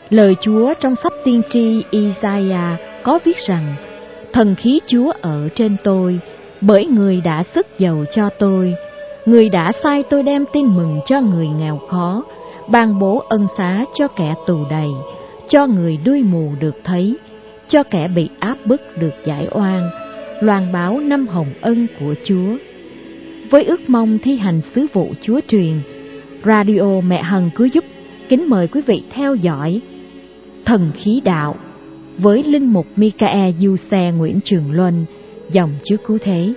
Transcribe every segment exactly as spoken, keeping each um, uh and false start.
Lời Chúa trong sách tiên tri Isaiah có viết rằng: Thần khí Chúa ở trên tôi, bởi Người đã sức giàu cho tôi. Người đã sai tôi đem tin mừng cho người nghèo khó, ban bố ân xá cho kẻ tù đầy, cho người đuôi mù được thấy, cho kẻ bị áp bức được giải oan, loan báo năm hồng ân của Chúa. Với ước mong thi hành sứ vụ Chúa truyền, Radio Mẹ Hằng Cứu Giúp kính mời quý vị theo dõi Thần Khí Đạo với linh mục Michael Du Xe Nguyễn Trường Luân, dòng Chúa Cứu Thế.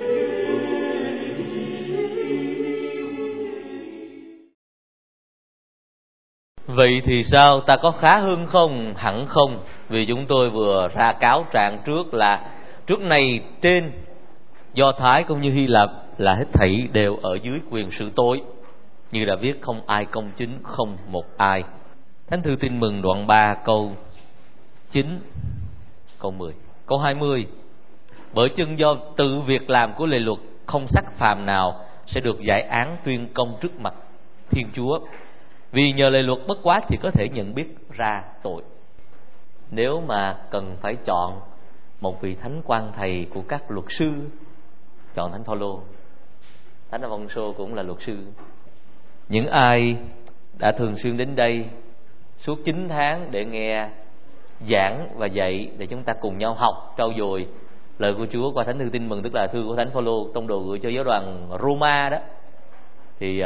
Vậy thì sao, ta có khá hơn không? Hẳn không. Vì chúng tôi vừa ra cáo trạng trước là trước này trên Do Thái cũng như Hy Lạp là hết thảy đều ở dưới quyền xử tội, như đã viết: không ai công chính, không một ai. Thánh thư Tin Mừng đoạn ba câu chín, câu mười, câu hai mươi. Bởi chưng do tự việc làm của lề luật, không sắc phàm nào sẽ được giải án tuyên công trước mặt Thiên Chúa. Vì nhờ lề luật bất quá thì có thể nhận biết ra tội. Nếu mà cần phải chọn một vị thánh quan thầy của các luật sư, chọn Thánh Phaolô. Thánh Alfonso cũng là luật sư. Những ai đã thường xuyên đến đây suốt chín tháng để nghe giảng và dạy, để chúng ta cùng nhau học trau dồi lời của Chúa qua Thánh thư Tin Mừng, tức là thư của Thánh Phaolô tông đồ gửi cho giáo đoàn Roma đó, thì uh,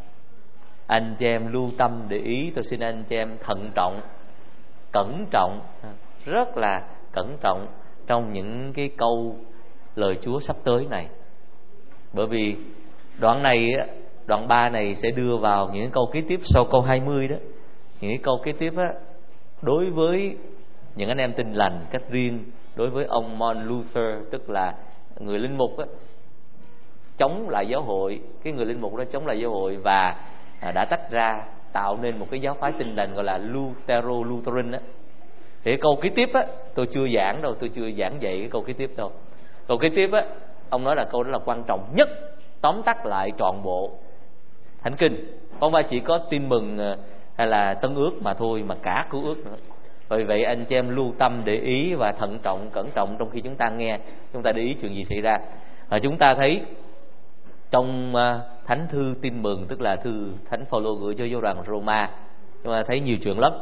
anh chị em lưu tâm để ý. Tôi xin anh chị em thận trọng, cẩn trọng, rất là cẩn trọng trong những cái câu lời Chúa sắp tới này. Bởi vì đoạn này, đoạn ba này sẽ đưa vào những câu kế tiếp sau câu hai mươi đó. Những cái câu kế tiếp á, đối với những anh em tin lành cách riêng, đối với ông Martin Luther, tức là người linh mục á, chống lại giáo hội. Cái người linh mục đó chống lại giáo hội và đã tách ra tạo nên một cái giáo phái tin lành gọi là Luthero Lutheran á. Thì câu kế tiếp á, tôi chưa giảng đâu, tôi chưa giảng dạy cái câu kế tiếp đâu. Câu kế tiếp á, ông nói là câu đó là quan trọng nhất, tóm tắt lại trọn bộ Thánh Kinh, không phải chỉ có Tin Mừng hay là Tân Ước mà thôi, mà cả Cứu Ước nữa. Vì vậy anh chị em lưu tâm để ý và thận trọng, cẩn trọng trong khi chúng ta nghe, chúng ta để ý chuyện gì xảy ra. Và chúng ta thấy trong Thánh thư Tin Mừng, tức là thư Thánh Phaolô gửi cho giáo đoàn Roma, chúng ta thấy nhiều chuyện lắm.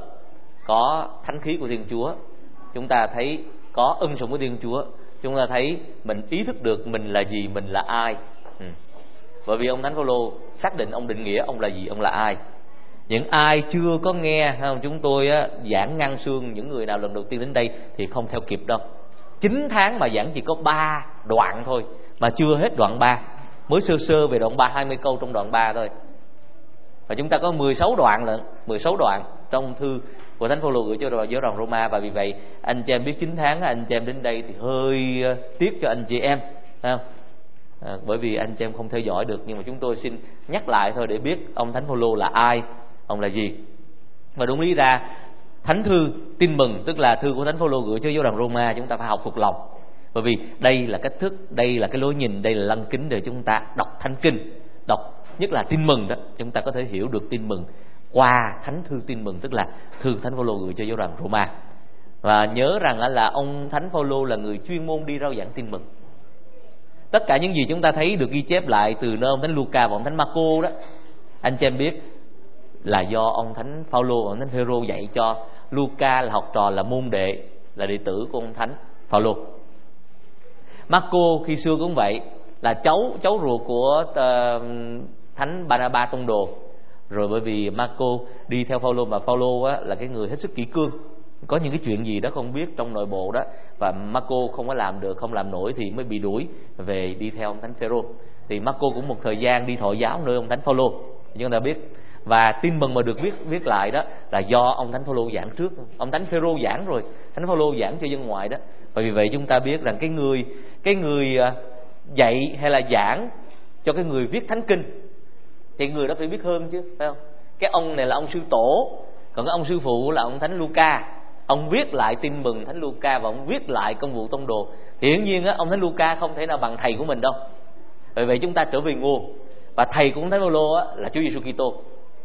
Có thánh khí của Thiên Chúa, chúng ta thấy có ân sủng của Thiên Chúa, chúng ta thấy mình ý thức được mình là gì, mình là ai. ừ. Bởi vì ông Thánh Phaolô xác định ông định nghĩa ông là gì, ông là ai. Những ai chưa có nghe không, chúng tôi á, giảng ngang xương, những người nào lần đầu tiên đến đây thì không theo kịp đâu. Chín tháng mà giảng chỉ có ba đoạn thôi, mà chưa hết đoạn ba, mới sơ sơ về đoạn ba, hai mươi câu trong đoạn ba thôi. Và chúng ta có mười sáu đoạn lận, mười sáu đoạn trong thư của Thánh Phaolô gửi cho giáo đoàn Roma. Và vì vậy anh chị em biết chín tháng anh chị em đến đây thì hơi tiếc cho anh chị em, không? À, bởi vì anh chị em không theo dõi được. Nhưng mà chúng tôi xin nhắc lại thôi để biết ông Thánh Phaolô là ai, ông là gì. Và đúng lý ra Thánh thư Tin Mừng, tức là thư của Thánh Phaolô gửi cho giáo đoàn Roma, chúng ta phải học thuộc lòng. Bởi vì đây là cách thức, đây là cái lối nhìn, đây là lăng kính để chúng ta đọc Thánh Kinh, đọc nhất là Tin Mừng đó, chúng ta có thể hiểu được Tin Mừng qua Thánh thư Tin Mừng, tức là thư Thánh Phaolô gửi cho giáo đoàn Roma. Và nhớ rằng là ông Thánh Phaolô là người chuyên môn đi rao giảng Tin Mừng. Tất cả những gì chúng ta thấy được ghi chép lại từ nơi ông Thánh Luca và ông Thánh Marco đó, anh chị em biết là do ông Thánh Phaolô và ông Thánh Phêrô dạy cho. Luca là học trò, là môn đệ, là đệ tử của ông Thánh Phaolô. Marco khi xưa cũng vậy, là cháu cháu ruột của uh, Thánh Barnaba tông đồ. Rồi bởi vì Marco đi theo Phaolô, mà Phaolô á là cái người hết sức kỷ cương, có những cái chuyện gì đó không biết trong nội bộ đó, và Marco không có làm được, không làm nổi thì mới bị đuổi về đi theo ông Thánh Phêrô. Thì Marco cũng một thời gian đi thọ giáo nơi ông Thánh Phaolô, chúng ta biết. Và Tin Mừng mà được viết viết lại đó là do ông Thánh Phaolô giảng trước, ông Thánh Phêrô giảng rồi Thánh Phaolô giảng cho dân ngoại đó. Và vì vậy chúng ta biết rằng cái người cái người dạy hay là giảng cho cái người viết Thánh Kinh thì người đó phải biết hơn chứ, phải không? Cái ông này là ông sư tổ, còn cái ông sư phụ là ông Thánh Luca. Ông viết lại Tin Mừng Thánh Luca và ông viết lại Công vụ Tông đồ. Thì hiển nhiên á, ông Thánh Luca không thể nào bằng thầy của mình đâu. Vì vậy chúng ta trở về nguồn, và thầy của ông Thánh Phaolô á là Chúa Giêsu Kitô.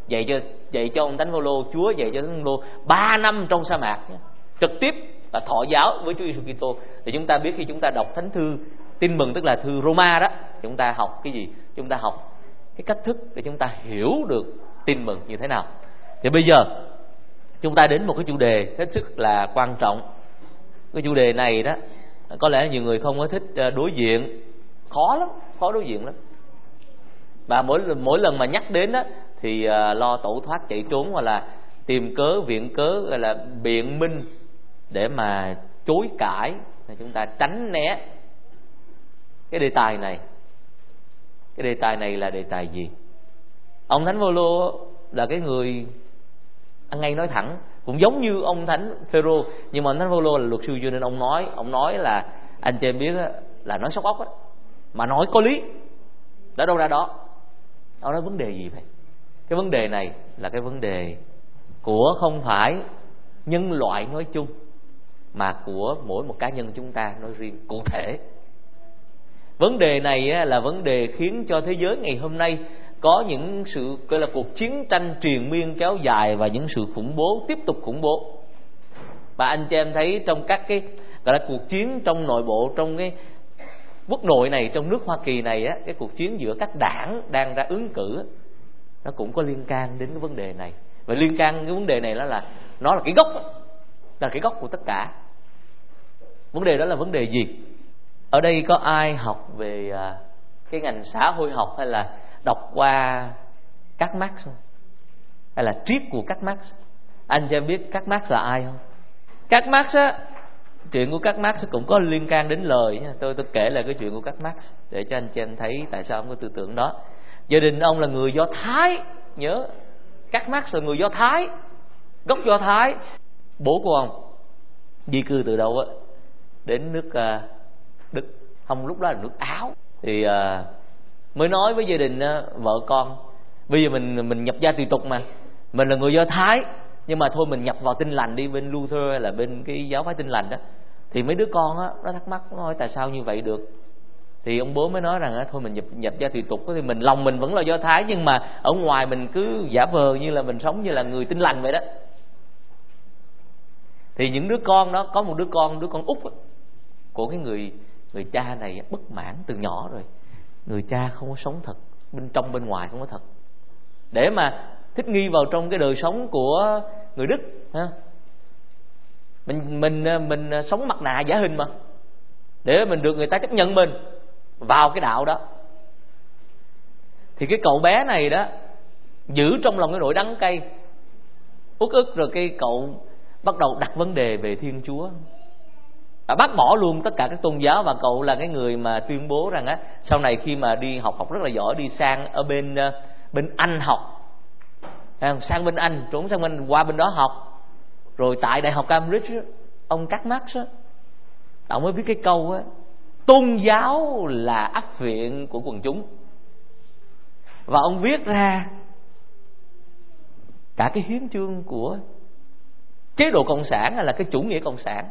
Dạy cho dạy cho ông Thánh Phaolô, Chúa dạy cho Thánh Phaolô ba năm trong sa mạc nhé, trực tiếp là thọ giáo với Chúa Giêsu Kitô. Thì chúng ta biết khi chúng ta đọc thánh thư Tin Mừng, tức là thư Roma đó, chúng ta học cái gì? Chúng ta học cái cách thức để chúng ta hiểu được Tin Mừng như thế nào. Thì bây giờ chúng ta đến một cái chủ đề hết sức là quan trọng. Cái chủ đề này đó có lẽ nhiều người không có thích đối diện, khó lắm, khó đối diện lắm. Và mỗi mỗi lần mà nhắc đến đó thì uh, lo tẩu thoát chạy trốn, hoặc là tìm cớ viện cớ, gọi là biện minh để mà chối cãi, thì chúng ta tránh né cái đề tài này. Cái đề tài này là đề tài gì? Ông Thánh Phaolô là cái người ăn ngay nói thẳng, cũng giống như ông Thánh Phêrô, nhưng mà ông Thánh Phaolô là luật sư cho nên ông nói, ông nói là anh chị em biết đó, là nói sóc ốc á, mà nói có lý, đã đâu ra đó. Ông nói vấn đề gì vậy? Cái vấn đề này là cái vấn đề của không phải nhân loại nói chung, mà của mỗi một cá nhân chúng ta nói riêng, cụ thể. Vấn đề này là vấn đề khiến cho thế giới ngày hôm nay có những sự gọi là cuộc chiến tranh triền miên kéo dài, và những sự khủng bố tiếp tục khủng bố. Và anh chị em thấy trong các cái gọi là cuộc chiến trong nội bộ, trong cái quốc nội này, trong nước Hoa Kỳ này á, cái cuộc chiến giữa các đảng đang ra ứng cử nó cũng có liên can đến cái vấn đề này. Và liên can cái vấn đề này đó là nó là cái gốc, là cái gốc của tất cả. Vấn đề đó là vấn đề gì? Ở đây có ai học về cái ngành xã hội học hay là đọc qua Karl Marx không? Hay là triết của Karl Marx? Anh cho em biết Karl Marx là ai không? Karl Marx á, chuyện của Karl Marx cũng có liên can đến lời nha. Tôi tôi kể lại cái chuyện của Karl Marx để cho anh chị em thấy tại sao ông có tư tưởng đó. Gia đình ông là người Do Thái, nhớ Karl Marx là người Do Thái, gốc Do Thái. Bố của ông di cư từ đâu á đến nước uh, Đức, không, lúc đó là nước Áo. Thì uh, mới nói với gia đình uh, vợ con, bây giờ mình mình nhập gia tùy tục mà, mình là người Do Thái, nhưng mà thôi mình nhập vào Tin Lành đi, bên Luther hay là bên cái giáo phái Tin Lành đó. Thì mấy đứa con á nó thắc mắc, nó hỏi tại sao như vậy được. Thì ông bố mới nói rằng á, thôi mình nhập, nhập gia tùy tục thì mình lòng mình vẫn là Do Thái, nhưng mà ở ngoài mình cứ giả vờ như là mình sống như là người Tin Lành vậy đó. Thì những đứa con đó, có một đứa con, đứa con út của cái người người cha này bất mãn từ nhỏ rồi. Người cha không có sống thật, bên trong bên ngoài không có thật, để mà thích nghi vào trong cái đời sống của người Đức ha. Mình mình mình sống mặt nạ giả hình mà, để mình được người ta chấp nhận mình vào cái đạo đó. Thì cái cậu bé này đó giữ trong lòng cái nỗi đắng cay uất ức, rồi cái cậu bắt đầu đặt vấn đề về Thiên Chúa, đã bác bỏ luôn tất cả các tôn giáo. Và cậu là cái người mà tuyên bố rằng á, sau này khi mà đi học học rất là giỏi, đi sang ở bên bên Anh học, sang bên Anh, trốn sang bên qua bên đó học. Rồi tại Đại học Cambridge, ông Karl Marx á, ông mới viết cái câu á, tôn giáo là ác viện của quần chúng. Và ông viết ra cả cái hiến chương của chế độ cộng sản hay là cái chủ nghĩa cộng sản.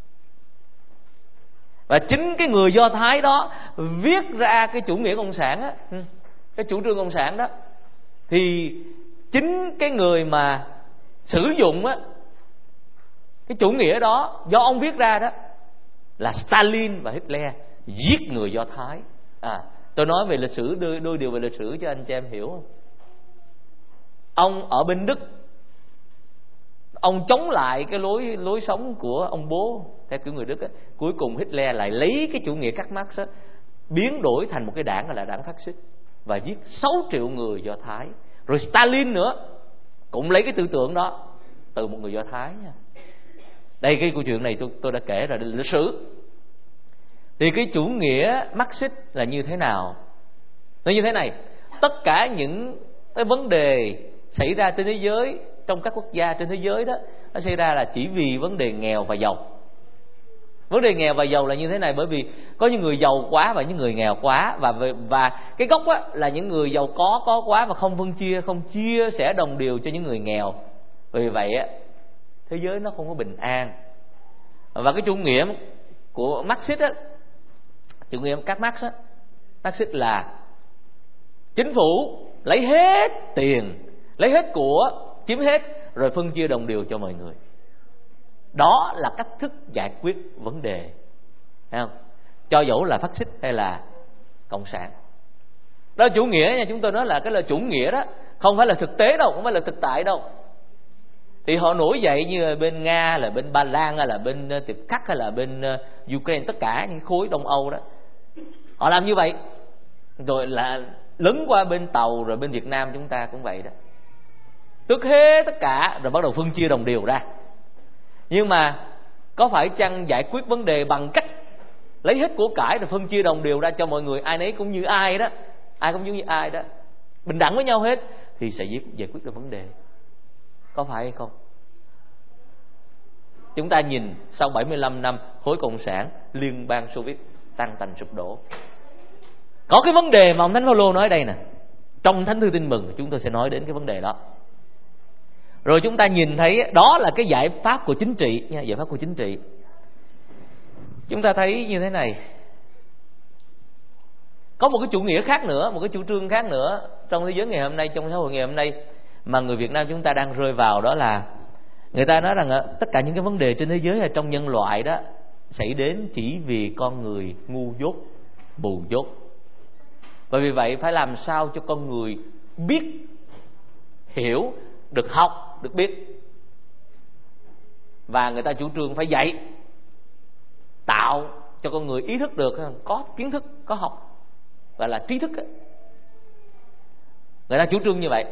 Và chính cái người Do Thái đó viết ra cái chủ nghĩa cộng sản á, cái chủ trương cộng sản đó, thì chính cái người mà sử dụng á cái chủ nghĩa đó do ông viết ra đó là Stalin và Hitler, giết người Do Thái. À, tôi nói về lịch sử, đôi, đôi điều về lịch sử cho anh chị em hiểu không? Ông ở bên Đức, ông chống lại cái lối lối sống của ông bố theo kiểu người Đức á. Cuối cùng Hitler lại lấy cái chủ nghĩa Karl Marx á, biến đổi thành một cái đảng là đảng phát xít và giết sáu triệu người Do Thái. Rồi Stalin nữa cũng lấy cái tư tưởng đó từ một người Do Thái nha. Đây, cái câu chuyện này tôi tôi đã kể rồi, đây là lịch sử. Thì cái chủ nghĩa Marxist là như thế nào? Nó như thế này: tất cả những cái vấn đề xảy ra trên thế giới, trong các quốc gia trên thế giới đó, nó xảy ra là chỉ vì vấn đề nghèo và giàu. Vấn đề nghèo và giàu là như thế này, bởi vì có những người giàu quá và những người nghèo quá, và và cái gốc á là những người giàu có có quá và không phân chia, không chia sẻ đồng đều cho những người nghèo. Vì vậy á, thế giới nó không có bình an. Và cái chủ nghĩa của Marxist á, chủ nghĩa các Marx á, Marxist là chính phủ lấy hết tiền, lấy hết của, chiếm hết rồi phân chia đồng đều cho mọi người. Đó là cách thức giải quyết vấn đề, thấy không? Cho dẫu là phát xít hay là cộng sản. Đó là chủ nghĩa nha, chúng tôi nói là cái là chủ nghĩa đó, không phải là thực tế đâu, không phải là thực tại đâu. Thì họ nổi dậy như là bên Nga, là bên Ba Lan, hay là bên Tiệp Khắc, hay là bên Ukraine, tất cả những khối Đông Âu đó, họ làm như vậy. Rồi là lấn qua bên Tàu, rồi bên Việt Nam chúng ta cũng vậy đó, tước hết tất cả rồi bắt đầu phân chia đồng đều ra. Nhưng mà có phải chăng giải quyết vấn đề bằng cách lấy hết của cải rồi phân chia đồng đều ra cho mọi người, ai nấy cũng như ai đó, ai cũng như ai đó, bình đẳng với nhau hết, thì sẽ giải quyết được vấn đề? Có phải hay không? Chúng ta nhìn sau bảy mươi lăm năm khối cộng sản Liên bang Xô Viết tan tành sụp đổ, có cái vấn đề mà ông Thánh Phaolô nói đây nè, trong Thánh Thư Tin Mừng chúng tôi sẽ nói đến cái vấn đề đó. Rồi chúng ta nhìn thấy đó là cái giải pháp của chính trị nha, giải pháp của chính trị. Chúng ta thấy như thế này, có một cái chủ nghĩa khác nữa, một cái chủ trương khác nữa trong thế giới ngày hôm nay, trong xã hội ngày hôm nay mà người Việt Nam chúng ta đang rơi vào, đó là người ta nói rằng tất cả những cái vấn đề trên thế giới hay trong nhân loại đó xảy đến chỉ vì con người ngu dốt, mù dốt. Và vì vậy phải làm sao cho con người biết, hiểu, được học, được biết. Và người ta chủ trương phải dạy, tạo cho con người ý thức được, có kiến thức, có học, gọi là trí thức. Người ta chủ trương như vậy.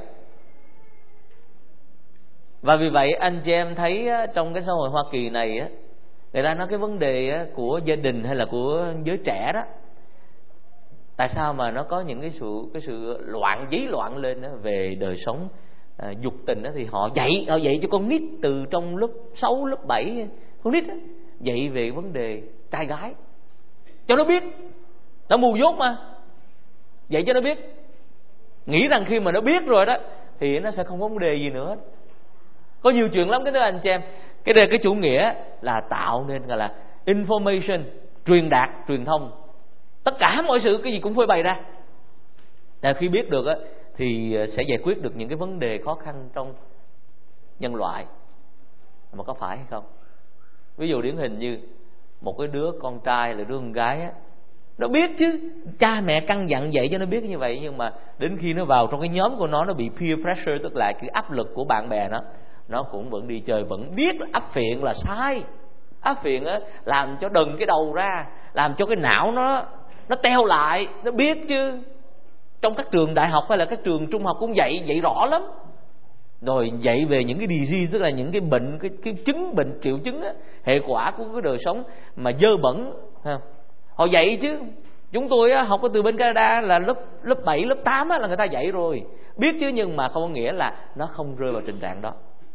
Và vì vậy anh chị em thấy trong cái xã hội Hoa Kỳ này, người ta nói cái vấn đề của gia đình hay là của giới trẻ đó, tại sao mà nó có những cái sự cái sự loạn dấy loạn lên đó về đời sống à, dục tình đó, thì họ dạy họ dạy cho con nít từ trong lớp sáu, lớp bảy, con nít đó, dạy về vấn đề trai gái cho nó biết. Nó mù dốt mà, dạy cho nó biết, nghĩ rằng khi mà nó biết rồi đó thì nó sẽ không có vấn đề gì nữa. Có nhiều chuyện lắm cái đó anh chị em. Cái đề cái chủ nghĩa là tạo nên gọi là information, truyền đạt, truyền thông. Tất cả mọi sự cái gì cũng phơi bày ra. Và khi biết được á thì sẽ giải quyết được những cái vấn đề khó khăn trong nhân loại. Mà có phải hay không? Ví dụ điển hình như một cái đứa con trai là đứa con gái á, nó biết chứ, cha mẹ căn dặn dạy cho nó biết như vậy, nhưng mà đến khi nó vào trong cái nhóm của nó, nó bị peer pressure, tức là cái áp lực của bạn bè nó, nó cũng vẫn đi chơi, vẫn biết áp phiện là sai. Áp phiện á làm cho đần cái đầu ra, làm cho cái não nó nó teo lại, nó biết chứ. Trong các trường đại học hay là các trường trung học cũng dạy dạy rõ lắm. Rồi dạy về những cái disease, tức là những cái bệnh, cái, cái chứng bệnh, triệu chứng á, hệ quả của cái đời sống mà dơ bẩn. Họ dạy chứ. Chúng tôi á, học từ bên Canada là lớp lớp bảy, lớp tám á, là người ta dạy rồi, biết chứ, nhưng mà không có nghĩa là nó không rơi vào tình trạng đó.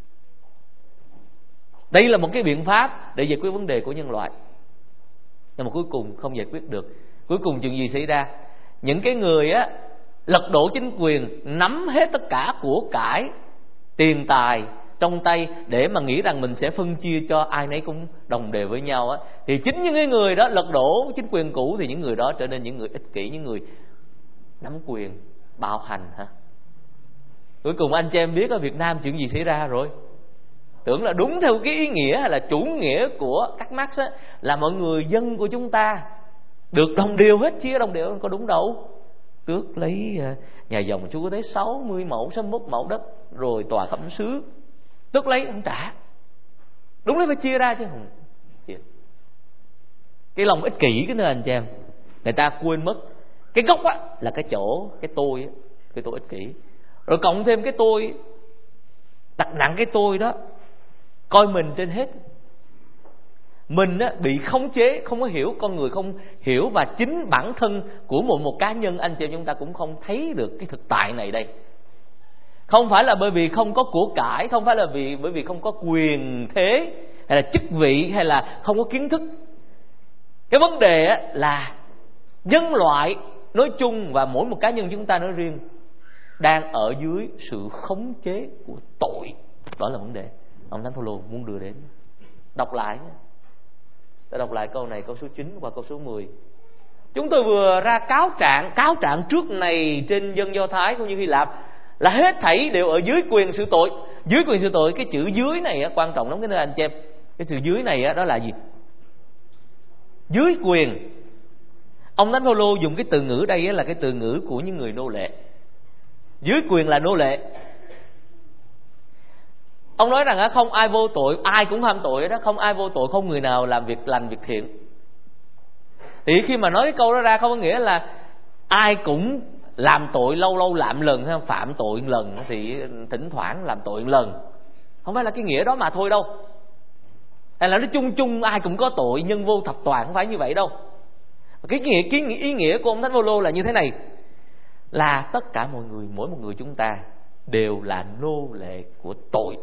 Đây là một cái biện pháp để giải quyết vấn đề của nhân loại, nhưng mà cuối cùng không giải quyết được. Cuối cùng chuyện gì xảy ra? Những cái người á lật đổ chính quyền, nắm hết tất cả của cải, tiền tài trong tay để mà nghĩ rằng mình sẽ phân chia cho ai nấy cũng đồng đều với nhau á, thì chính những cái người đó lật đổ chính quyền cũ, thì những người đó trở nên những người ích kỷ, những người nắm quyền, bạo hành hả? Cuối cùng anh chị em biết ở Việt Nam chuyện gì xảy ra rồi. Tưởng là đúng theo cái ý nghĩa hay là chủ nghĩa của các Marx á, là mọi người dân của chúng ta được đồng đều hết, chia đồng đều, có đúng đâu. Tước lấy nhà dòng chú có tới sáu mươi mẫu, sáu mươi mốt mẫu đất, rồi tòa khẩm sứ tước lấy không trả. Đúng đấy, phải chia ra chứ không chia. Cái lòng ích kỷ cái nơi anh chị em, người ta quên mất cái gốc á là cái chỗ cái tôi á, cái tôi ích kỷ, rồi cộng thêm cái tôi đặt nặng cái tôi đó, coi mình trên hết. Mình á, bị khống chế, không có hiểu, con người không hiểu, và chính bản thân của một một cá nhân anh chị em chúng ta cũng không thấy được cái thực tại này đây. Không phải là bởi vì không có của cải, không phải là vì bởi vì không có quyền thế hay là chức vị hay là không có kiến thức. Cái vấn đề á, là nhân loại nói chung và mỗi một cá nhân chúng ta nói riêng đang ở dưới sự khống chế của tội. Đó là vấn đề ông Thánh Phaolô muốn đưa đến. Đọc lại nhé. Tôi đọc lại câu này, câu số chín và câu số mười. Chúng tôi vừa ra cáo trạng, cáo trạng trước này trên dân Do Thái cũng như Hy Lạp, là hết thảy đều ở dưới quyền sự tội. Dưới quyền sự tội, cái chữ dưới này á, quan trọng lắm cái nơi anh chị em. Cái chữ dưới này á, đó là gì? Dưới quyền. Ông Thánh Phaolô dùng cái từ ngữ đây á, là cái từ ngữ của những người nô lệ. Dưới quyền là nô lệ. Ông nói rằng không ai vô tội, ai cũng phạm tội đó, không ai vô tội, không người nào làm việc lành việc thiện. Thì khi mà nói cái câu đó ra, không có nghĩa là ai cũng làm tội, lâu lâu làm lần hay phạm tội một lần, thì thỉnh thoảng làm tội một lần. Không phải là cái nghĩa đó mà thôi đâu. Hay là nó chung chung ai cũng có tội, nhân vô thập toàn, không phải như vậy đâu. Cái nghĩa, cái ý nghĩa của ông Thánh Phaolô là như thế này, là tất cả mọi người, mỗi một người chúng ta đều là nô lệ của tội.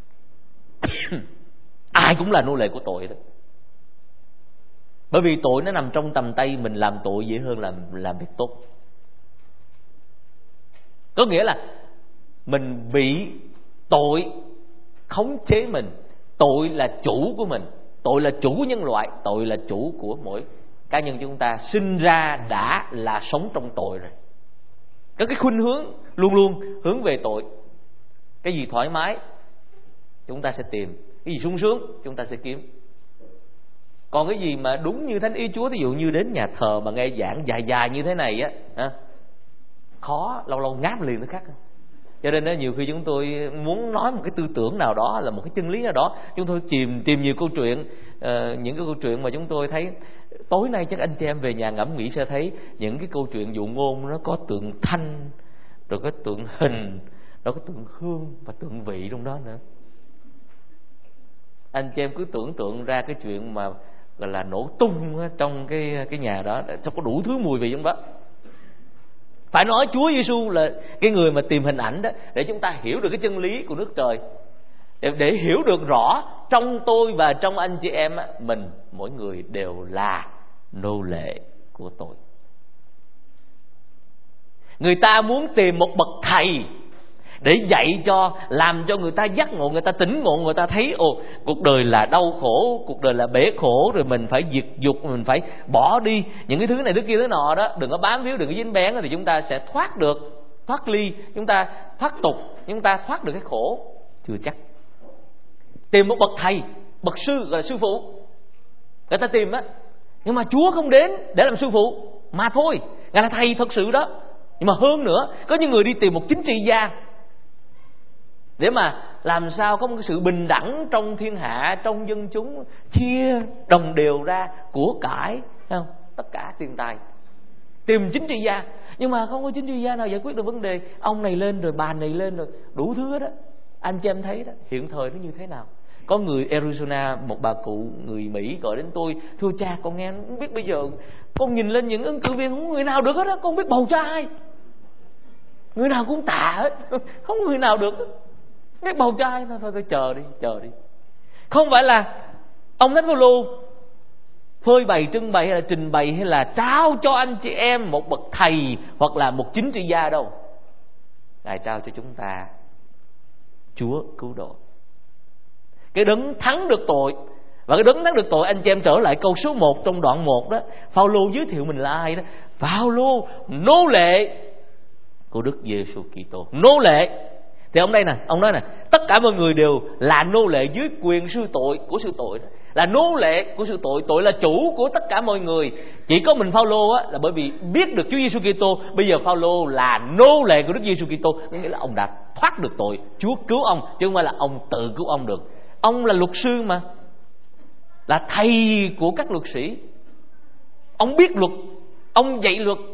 Ai cũng là nô lệ của tội đó. Bởi vì tội nó nằm trong tầm tay mình, làm tội dễ hơn làm làm việc tốt. Có nghĩa là mình bị tội khống chế mình. Tội là chủ của mình, tội là chủ của nhân loại, tội là chủ của mỗi cá nhân chúng ta. Sinh ra đã là sống trong tội rồi. Có cái khuynh hướng luôn luôn hướng về tội. Cái gì thoải mái chúng ta sẽ tìm, cái gì sung sướng chúng ta sẽ kiếm. Còn cái gì mà đúng như thánh ý Chúa, ví dụ như đến nhà thờ mà nghe giảng dài dài như thế này á, ha, khó, lâu lâu ngáp liền nó khác. Cho nên đó, nhiều khi chúng tôi muốn nói một cái tư tưởng nào đó, là một cái chân lý nào đó, chúng tôi tìm tìm nhiều câu chuyện, uh, những cái câu chuyện mà chúng tôi thấy tối nay chắc anh chị em về nhà ngẫm nghĩ sẽ thấy những cái câu chuyện dụ ngôn nó có tượng thanh, rồi có tượng hình, rồi có tượng hương và tượng vị trong đó nữa. Anh chị em cứ tưởng tượng ra cái chuyện mà gọi là nổ tung trong cái cái nhà đó, trong có đủ thứ mùi vị trong đó. Phải nói Chúa Giêsu là cái người mà tìm hình ảnh đó, để chúng ta hiểu được cái chân lý của nước trời, để, để hiểu được rõ trong tôi và trong anh chị em á, mình mỗi người đều là nô lệ của tội. Người ta muốn tìm một bậc thầy để dạy cho, làm cho người ta giác ngộ, người ta tỉnh ngộ, người ta thấy ồ, cuộc đời là đau khổ, cuộc đời là bể khổ, rồi mình phải diệt dục, mình phải bỏ đi những cái thứ này thứ kia thứ nọ đó, đừng có bám víu, đừng có dính bén, thì chúng ta sẽ thoát được, thoát ly, chúng ta thoát tục, chúng ta thoát được cái khổ. Chưa chắc. Tìm một bậc thầy, bậc sư, gọi là sư phụ, người ta tìm á, nhưng mà Chúa không đến để làm sư phụ mà thôi, Ngài là thầy thật sự đó. Nhưng mà hơn nữa, có những người đi tìm một chính trị gia để mà làm sao có một cái sự bình đẳng trong thiên hạ, trong dân chúng, chia đồng đều ra của cải, không? Tất cả tiền tài. Tìm chính trị gia, nhưng mà không có chính trị gia nào giải quyết được vấn đề. Ông này lên rồi, bà này lên rồi, đủ thứ đó. Anh chị em thấy đó, hiện thời nó như thế nào. Có người Arizona, một bà cụ người Mỹ gọi đến tôi, thưa cha, con nghe không biết bây giờ con nhìn lên những ứng cử viên không người nào được hết á, con biết bầu cho ai. Người nào cũng tà hết, không người nào được hết. Biết bầu cho ai, thôi, thôi, thôi chờ đi, chờ đi. Không phải là ông Thánh Phaolô phơi bày, trưng bày hay là trình bày hay là trao cho anh chị em một bậc thầy hoặc là một chính trị gia đâu. Ngài trao cho chúng ta Chúa cứu độ, cái đấng thắng được tội. Và cái đấng thắng được tội, anh chị em trở lại câu số một trong đoạn một đó, Phaolô giới thiệu mình là ai đó. Phaolô nô lệ của Đức Giêsu Kitô, nô lệ. Thì ông đây nè, ông nói nè, tất cả mọi người đều là nô lệ dưới quyền sư tội của sư tội đó. Là nô lệ của sư tội, tội là chủ của tất cả mọi người. Chỉ có mình Phaolô á là bởi vì biết được Chúa Giêsu Kitô, bây giờ Phaolô là nô lệ của Đức Giêsu Kitô, nghĩa là ông đã thoát được tội, Chúa cứu ông, chứ không phải là ông tự cứu ông được. Ông là luật sư mà, là thầy của các luật sĩ. Ông biết luật, ông dạy luật,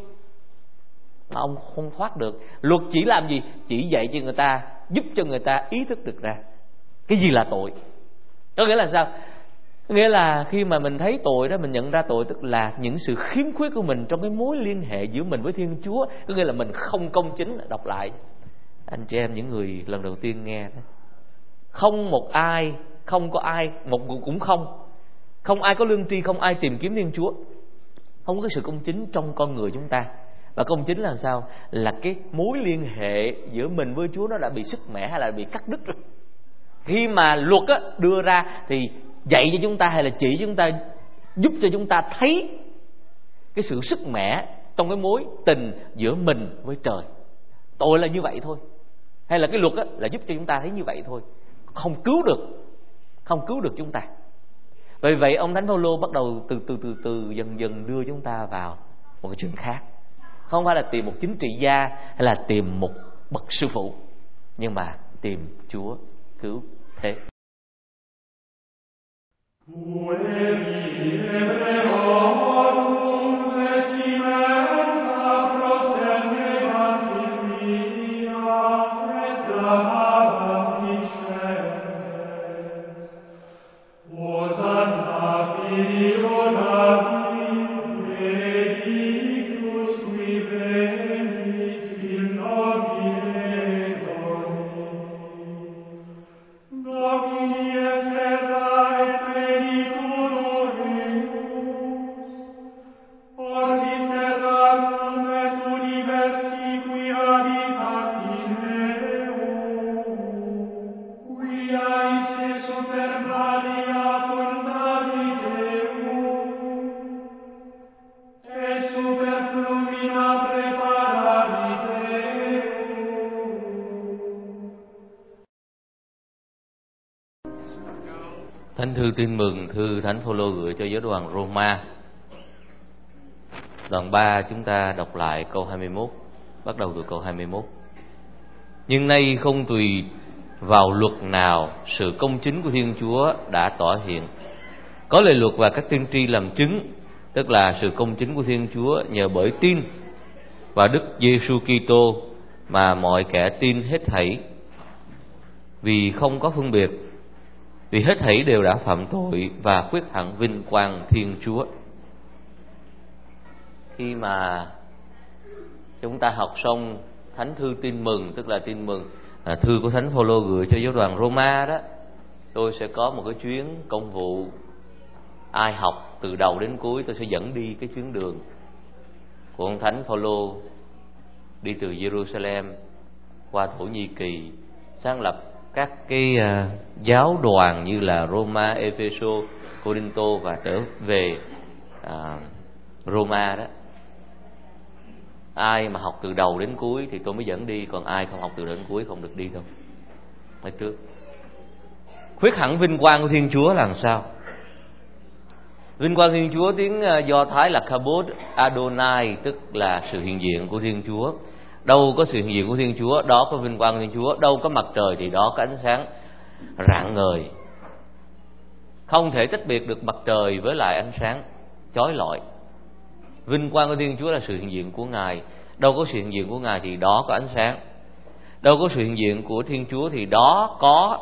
mà ông không thoát được. Luật chỉ làm gì? Chỉ dạy cho người ta, giúp cho người ta ý thức được ra cái gì là tội. Có nghĩa là sao? Có nghĩa là khi mà mình thấy tội đó, mình nhận ra tội, tức là những sự khiếm khuyết của mình trong cái mối liên hệ giữa mình với Thiên Chúa. Có nghĩa là mình không công chính. Đọc lại anh chị em, những người lần đầu tiên nghe đó, không một ai, không có ai, một cũng không không ai có lương tri, không ai tìm kiếm Thiên Chúa. Không có cái sự công chính trong con người chúng ta. Và công chính là sao? Là cái mối liên hệ giữa mình với Chúa nó đã bị sứt mẻ hay là bị cắt đứt rồi. Khi mà luật á, đưa ra thì dạy cho chúng ta hay là chỉ cho chúng ta, giúp cho chúng ta thấy cái sự sứt mẻ trong cái mối tình giữa mình với trời. Tội là như vậy thôi. hay là cái luật á, là giúp cho chúng ta thấy như vậy thôi, không cứu được, không cứu được chúng ta. Vì vậy ông Thánh Phaolô bắt đầu từ từ từ từ dần dần đưa chúng ta vào một cái chuyện khác, không phải là tìm một chính trị gia hay là tìm một bậc sư phụ, nhưng mà tìm Chúa cứu thế. Thánh thư Tin Mừng thư Thánh Phaolô gửi cho giáo đoàn Roma, đoạn ba, chúng ta đọc lại câu hai mươi mốt, bắt đầu từ câu hai mươi mốt. Nhưng nay không tùy vào luật nào, sự công chính của Thiên Chúa đã tỏ hiện. Có lời luật và các tiên tri làm chứng, tức là sự công chính của Thiên Chúa nhờ bởi tin và Đức Giêsu Kitô mà mọi kẻ tin hết thảy, vì không có phân biệt, vì hết thảy đều đã phạm tội và khuyết hẳn vinh quang Thiên Chúa. Khi mà chúng ta học xong Thánh thư Tin Mừng, tức là Tin Mừng à, thư của Thánh Phaolô gửi cho giáo đoàn Roma đó, tôi sẽ có một cái chuyến công vụ. Ai học từ đầu đến cuối, tôi sẽ dẫn đi cái chuyến đường của ông Thánh Phaolô đi từ Jerusalem qua Thổ Nhĩ Kỳ, sáng lập các cái uh, giáo đoàn như là Roma, Epheso, Corinto và trở về uh, Roma đó. Ai mà học từ đầu đến cuối thì tôi mới dẫn đi, còn ai không học từ đầu đến cuối không được đi đâu. Nói trước, khuyết hẳn vinh quang của Thiên Chúa là làm sao? Vinh quang Thiên Chúa tiếng Do Thái là Kabod Adonai, tức là sự hiện diện của Thiên Chúa. Đâu có sự hiện diện của Thiên Chúa, đó có vinh quang của Thiên Chúa. Đâu có mặt trời thì đó có ánh sáng rạng ngời. Không thể tách biệt được mặt trời với lại ánh sáng chói lọi. Vinh quang của Thiên Chúa là sự hiện diện của Ngài. Đâu có sự hiện diện của Ngài thì đó có ánh sáng. Đâu có sự hiện diện của Thiên Chúa thì đó có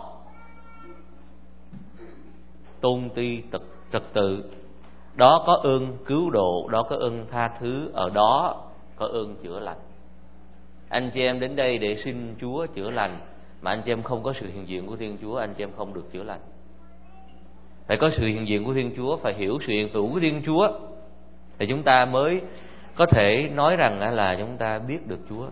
tôn ti trật tự, đó có ơn cứu độ, đó có ơn tha thứ, ở đó có ơn chữa lành. Anh chị em đến đây để xin Chúa chữa lành, mà anh chị em không có sự hiện diện của Thiên Chúa, anh chị em không được chữa lành. Phải có sự hiện diện của Thiên Chúa, phải hiểu sự hiện hữu của Thiên Chúa, thì chúng ta mới có thể nói rằng là chúng ta biết được Chúa.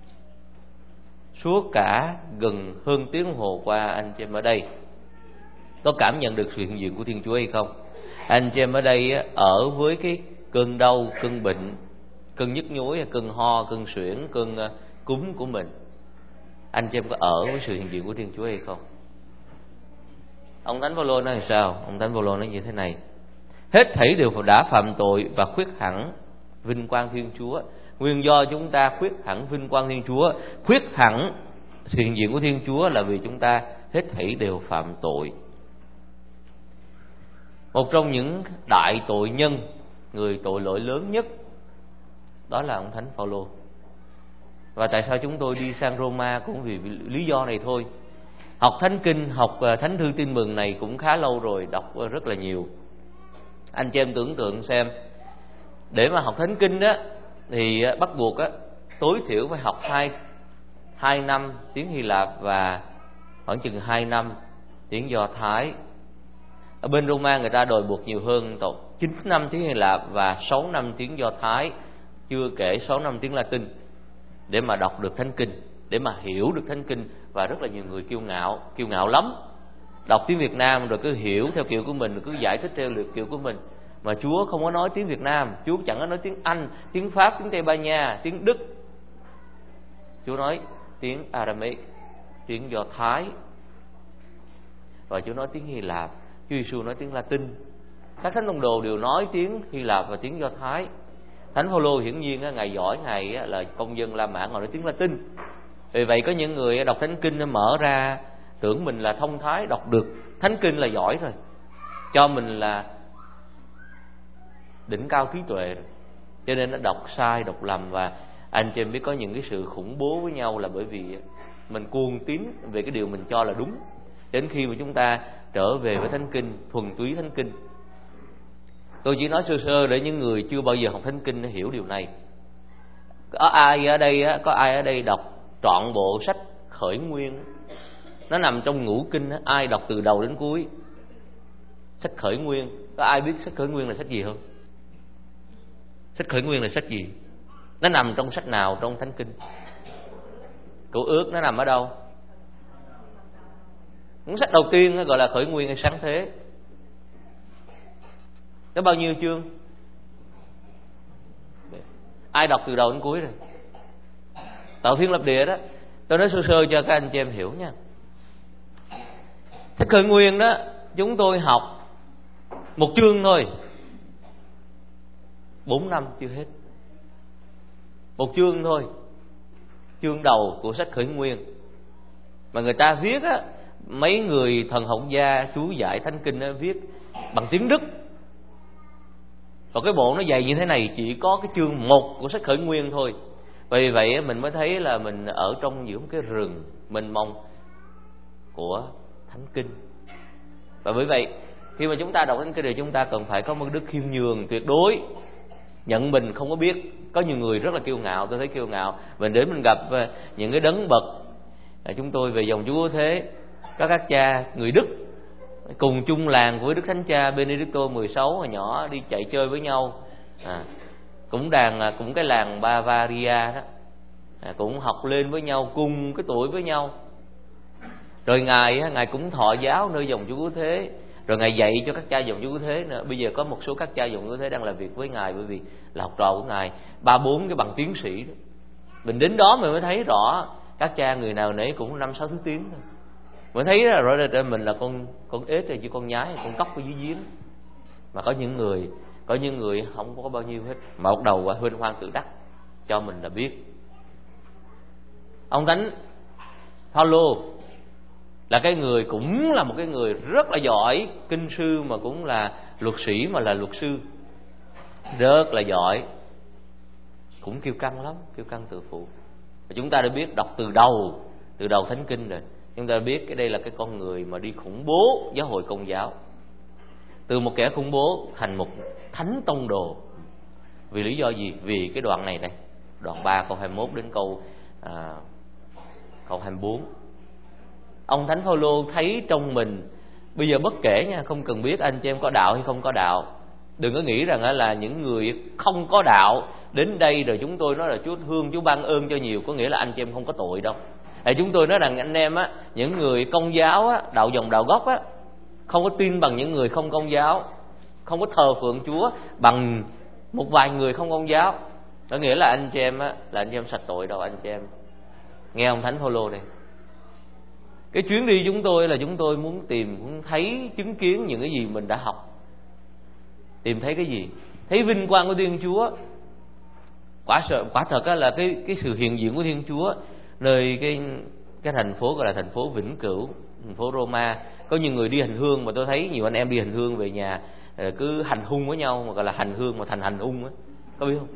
Suốt cả gần hơn tiếng đồng hồ qua, anh chị em ở đây có cảm nhận được sự hiện diện của Thiên Chúa hay không? Anh chị em ở đây ở với cái cơn đau, cơn bệnh, cơn nhức nhối, cơn ho, cơn suyễn, cơn cúm của mình, anh chị em có ở với sự hiện diện của Thiên Chúa hay không? Ông Thánh Phaolô nói làm sao? Ông Thánh Phaolô nói như thế này: hết thảy đều đã phạm tội và khuyết hẳn vinh quang Thiên Chúa. Nguyên do chúng ta khuyết hẳn vinh quang Thiên Chúa, khuyết hẳn sự hiện diện của Thiên Chúa là vì chúng ta hết thảy đều phạm tội. Một trong những đại tội nhân, người tội lỗi lớn nhất, đó là ông Thánh Phaolô. Và tại sao chúng tôi đi sang Roma cũng vì lý do này thôi. Học Thánh Kinh, học Thánh thư Tin Mừng này cũng khá lâu rồi, đọc rất là nhiều. Anh chị em tưởng tượng xem, để mà học Thánh Kinh đó thì bắt buộc á, tối thiểu phải học hai hai năm tiếng Hy Lạp và khoảng chừng hai năm tiếng Do Thái. Ở bên Roma người ta đòi buộc nhiều hơn, chín năm tiếng Hy Lạp và sáu năm tiếng Do Thái, chưa kể sáu năm tiếng Latin, để mà đọc được Thánh Kinh, để mà hiểu được Thánh Kinh. Và rất là nhiều người kiêu ngạo, kiêu ngạo lắm, đọc tiếng Việt Nam rồi cứ hiểu theo kiểu của mình, rồi cứ giải thích theo lượt kiểu của mình. Mà Chúa không có nói tiếng Việt Nam, Chúa chẳng có nói tiếng Anh, tiếng Pháp, tiếng Tây Ban Nha, tiếng Đức. Chúa nói tiếng Aramaic, tiếng Do Thái, và Chúa nói tiếng Hy Lạp, Chúa Giêsu nói tiếng Latin. Các thánh tông đồ đều nói tiếng Hy Lạp và tiếng Do Thái. Thánh Phaolô hiển nhiên ngài giỏi, ngài là công dân La Mã, ngồi nói tiếng Latin. Vì vậy có những người đọc thánh kinh mở ra tưởng mình là thông thái, đọc được thánh kinh là giỏi rồi, cho mình là đỉnh cao trí tuệ rồi. Cho nên nó đọc sai, đọc lầm. Và anh chị em biết có những cái sự khủng bố với nhau là bởi vì mình cuồng tín về cái điều mình cho là đúng. Đến khi mà chúng ta trở về với thánh kinh, thuần túy thánh kinh. Tôi chỉ nói sơ sơ để những người chưa bao giờ học thánh kinh để hiểu điều này. Có ai ở đây có ai ở đây đọc trọn bộ sách Khởi Nguyên? Nó nằm trong ngũ kinh, ai đọc từ đầu đến cuối sách Khởi Nguyên? Có ai biết sách Khởi Nguyên là sách gì không? Sách Khởi Nguyên là sách gì? Nó nằm trong sách nào trong thánh kinh? Cựu Ước nó nằm ở đâu? Cuốn sách đầu tiên nó gọi là Khởi Nguyên hay Sáng Thế. Có bao nhiêu chương? Ai đọc từ đầu đến cuối rồi? Tạo Thiên Lập Địa đó. Tôi nói sơ sơ cho các anh chị em hiểu nha. Sách Khởi Nguyên đó chúng tôi học một chương thôi, bốn năm chưa hết. Một chương thôi, chương đầu của sách Khởi Nguyên. Mà người ta viết á, mấy người thần học gia chú giải thánh kinh á, viết bằng tiếng Đức. Và cái bộ nó dày như thế này, chỉ có cái chương một của sách Khởi Nguyên thôi. Vì vậy mình mới thấy là mình ở trong giữa một cái rừng mênh mông của thánh kinh. Và bởi vậy khi mà chúng ta đọc thánh kinh thì chúng ta cần phải có một đức khiêm nhường tuyệt đối, nhận mình không có biết. Có nhiều người rất là kiêu ngạo, tôi thấy kiêu ngạo. Mình đến mình gặp những cái đấng bậc, chúng tôi về dòng Chúa Thế, các các cha người Đức cùng chung làng với Đức Thánh Cha Benedicto mười sáu, hồi nhỏ đi chạy chơi với nhau, à, cũng đàn cũng cái làng Bavaria đó, à, cũng học lên với nhau, cùng cái tuổi với nhau. Rồi ngài ngài cũng thọ giáo nơi dòng Chúa Thế, rồi ngài dạy cho các cha dòng Chúa Thế nữa. Bây giờ có một số các cha dòng Chúa Thế đang làm việc với ngài, bởi vì là học trò của ngài, ba bốn cái bằng tiến sĩ đó. Mình đến đó mình mới thấy rõ các cha người nào nấy cũng năm sáu thứ tiếng thôi. Mình thấy rõ rõ mình là con con ếch hay chỉ con nhái, con cóc ở dưới giếng. Mà có những người có những người không có bao nhiêu hết, mà bắt đầu huênh hoang tự đắc cho mình là biết. Ông Thánh Phaolô là cái người cũng là một cái người rất là giỏi, kinh sư mà cũng là luật sĩ mà là luật sư, rất là giỏi, cũng kiêu căng lắm, kiêu căng tự phụ. Và chúng ta đã biết đọc từ đầu từ đầu thánh kinh rồi, chúng ta biết cái đây là cái con người mà đi khủng bố giáo hội Công giáo, từ một kẻ khủng bố thành một thánh tông đồ. Vì lý do gì? Vì cái đoạn này đây, đoạn ba câu hai mươi mốt đến câu à, câu hai mươi bốn. Ông Thánh Phaolô thấy trong mình, bây giờ bất kể nha, không cần biết anh chị em có đạo hay không có đạo, đừng có nghĩ rằng là những người không có đạo đến đây rồi chúng tôi nói là Chúa thương, Chúa ban ơn cho nhiều, có nghĩa là anh chị em không có tội đâu. Thì chúng tôi nói rằng anh em á, những người Công giáo á, đạo dòng đạo gốc á, không có tin bằng những người không Công giáo, không có thờ phượng Chúa bằng một vài người không Công giáo, có nghĩa là anh chị em á, là anh chị em sạch tội đâu. Anh chị em nghe ông Thánh Phaolô đây, cái chuyến đi chúng tôi là chúng tôi muốn tìm, muốn thấy, chứng kiến những cái gì mình đã học. Tìm thấy cái gì? Thấy vinh quang của Thiên Chúa. Quả sợ, quả thật á, là cái cái sự hiện diện của Thiên Chúa nơi cái cái thành phố gọi là thành phố vĩnh cửu, thành phố Roma. Có nhiều người đi hành hương mà tôi thấy nhiều anh em đi hành hương về nhà cứ hành hung với nhau, mà gọi là hành hương mà thành hành hung á, có biết không?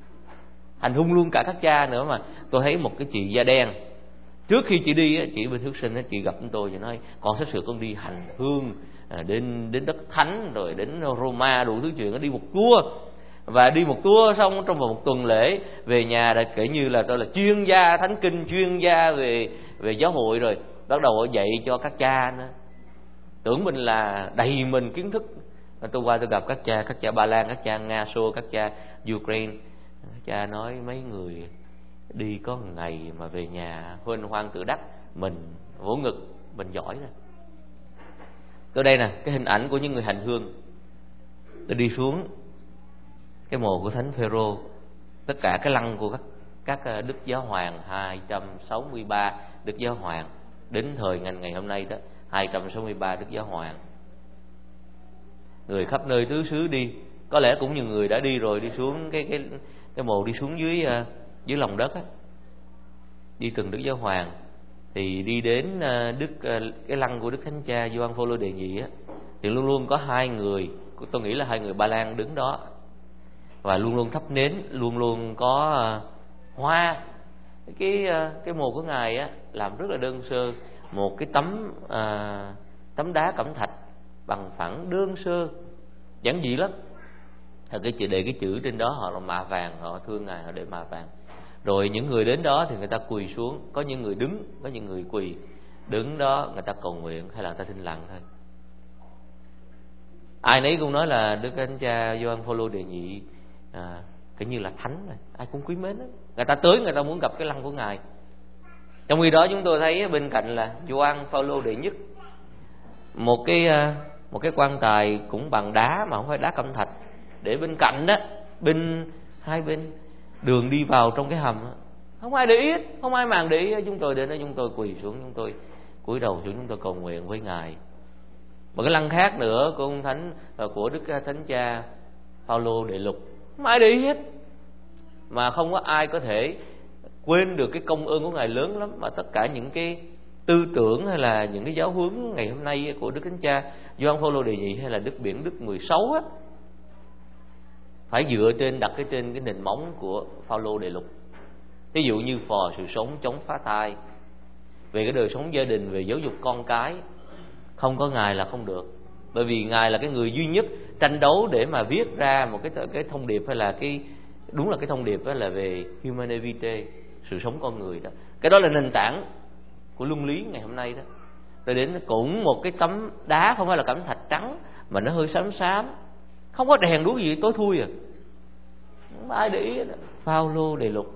Hành hung luôn cả các cha nữa. Mà tôi thấy một cái chị da đen, trước khi chị đi á, chị bên Hiếu Sinh á, chị gặp chúng tôi và nói con sắp sửa con đi hành hương à, đến đến đất thánh rồi đến Roma đủ thứ chuyện, đi một tour. Và đi một tour xong trong vòng một tuần lễ về nhà đã kể như là tôi là chuyên gia thánh kinh, chuyên gia về về giáo hội rồi, bắt đầu dạy cho các cha nữa. Tưởng mình là đầy mình kiến thức. Tôi qua tôi gặp các cha, các cha Ba Lan, các cha Nga Xô, các cha Ukraine. Các cha nói mấy người đi có một ngày mà về nhà huênh hoang tự đắc, mình vỗ ngực, mình giỏi rồi. Tôi đây nè, cái hình ảnh của những người hành hương. Tôi đi xuống cái mồ của Thánh Phêrô, tất cả cái lăng của các các đức giáo hoàng hai trăm sáu mươi ba đức giáo hoàng, đến thời ngành ngày hôm nay đó, hai trăm sáu mươi ba Đức Giáo Hoàng. Người khắp nơi tứ xứ đi, có lẽ cũng nhiều người đã đi rồi, đi xuống cái cái cái mồ đi xuống dưới dưới lòng đất á, đi từng Đức Giáo Hoàng. Thì đi đến Đức cái lăng của Đức Thánh Cha Gioan Phaolô Đệ Nhị á, thì luôn luôn có hai người, tôi nghĩ là hai người Ba Lan đứng đó, và luôn luôn thắp nến, luôn luôn có hoa. Cái cái mồ của ngài á làm rất là đơn sơ, một cái tấm à, tấm đá cẩm thạch bằng phẳng đơn sơ, giản dị lắm. Cái chữ để cái chữ trên đó họ là mạ vàng, họ thương ngài họ để mạ vàng. Rồi những người đến đó thì người ta quỳ xuống, có những người đứng, có những người quỳ. Đứng đó người ta cầu nguyện hay là người ta thinh lặng thôi. Ai nấy cũng nói là Đức Thánh Cha Gioan Phaolô Đệ Nhị à, kiểu như là thánh này, ai cũng quý mến đó. Người ta tới, người ta muốn gặp cái lăng của ngài. Trong khi đó chúng tôi thấy bên cạnh là Gioan Phaolô Đệ Nhất, một cái một cái quan tài cũng bằng đá mà không phải đá cẩm thạch, để bên cạnh đó, bên hai bên đường đi vào trong cái hầm đó. Không ai để ý, không ai màng để ý. Chúng tôi đến đó, chúng tôi quỳ xuống, chúng tôi cúi đầu xuống, chúng tôi cầu nguyện với ngài. Một cái lăng khác nữa của ông thánh của Đức Thánh Cha Phaolô Đệ Lục, không ai để ý hết, mà không có ai có thể quên được cái công ơn của ngài lớn lắm. Mà tất cả những cái tư tưởng hay là những cái giáo huấn ngày hôm nay của Đức Thánh Cha Gioan Phaolô Đệ Nhị hay là Đức Biển Đức mười sáu á, phải dựa trên, đặt cái trên cái nền móng của Phaolô Đệ Lục. Ví dụ như phò sự sống chống phá thai, về cái đời sống gia đình, về giáo dục con cái, không có ngài là không được. Bởi vì ngài là cái người duy nhất tranh đấu để mà viết ra một cái cái thông điệp, hay là cái đúng là cái thông điệp đó là về Humanae Vitae, sự sống con người đó. Cái đó là nền tảng của luân lý ngày hôm nay đó. Rồi đến cũng một cái tấm đá, không phải là cẩm thạch trắng mà nó hơi xám xám, không có đèn đuốc gì, tối thui à, không ai để ý. Phaolô Đệ Lục.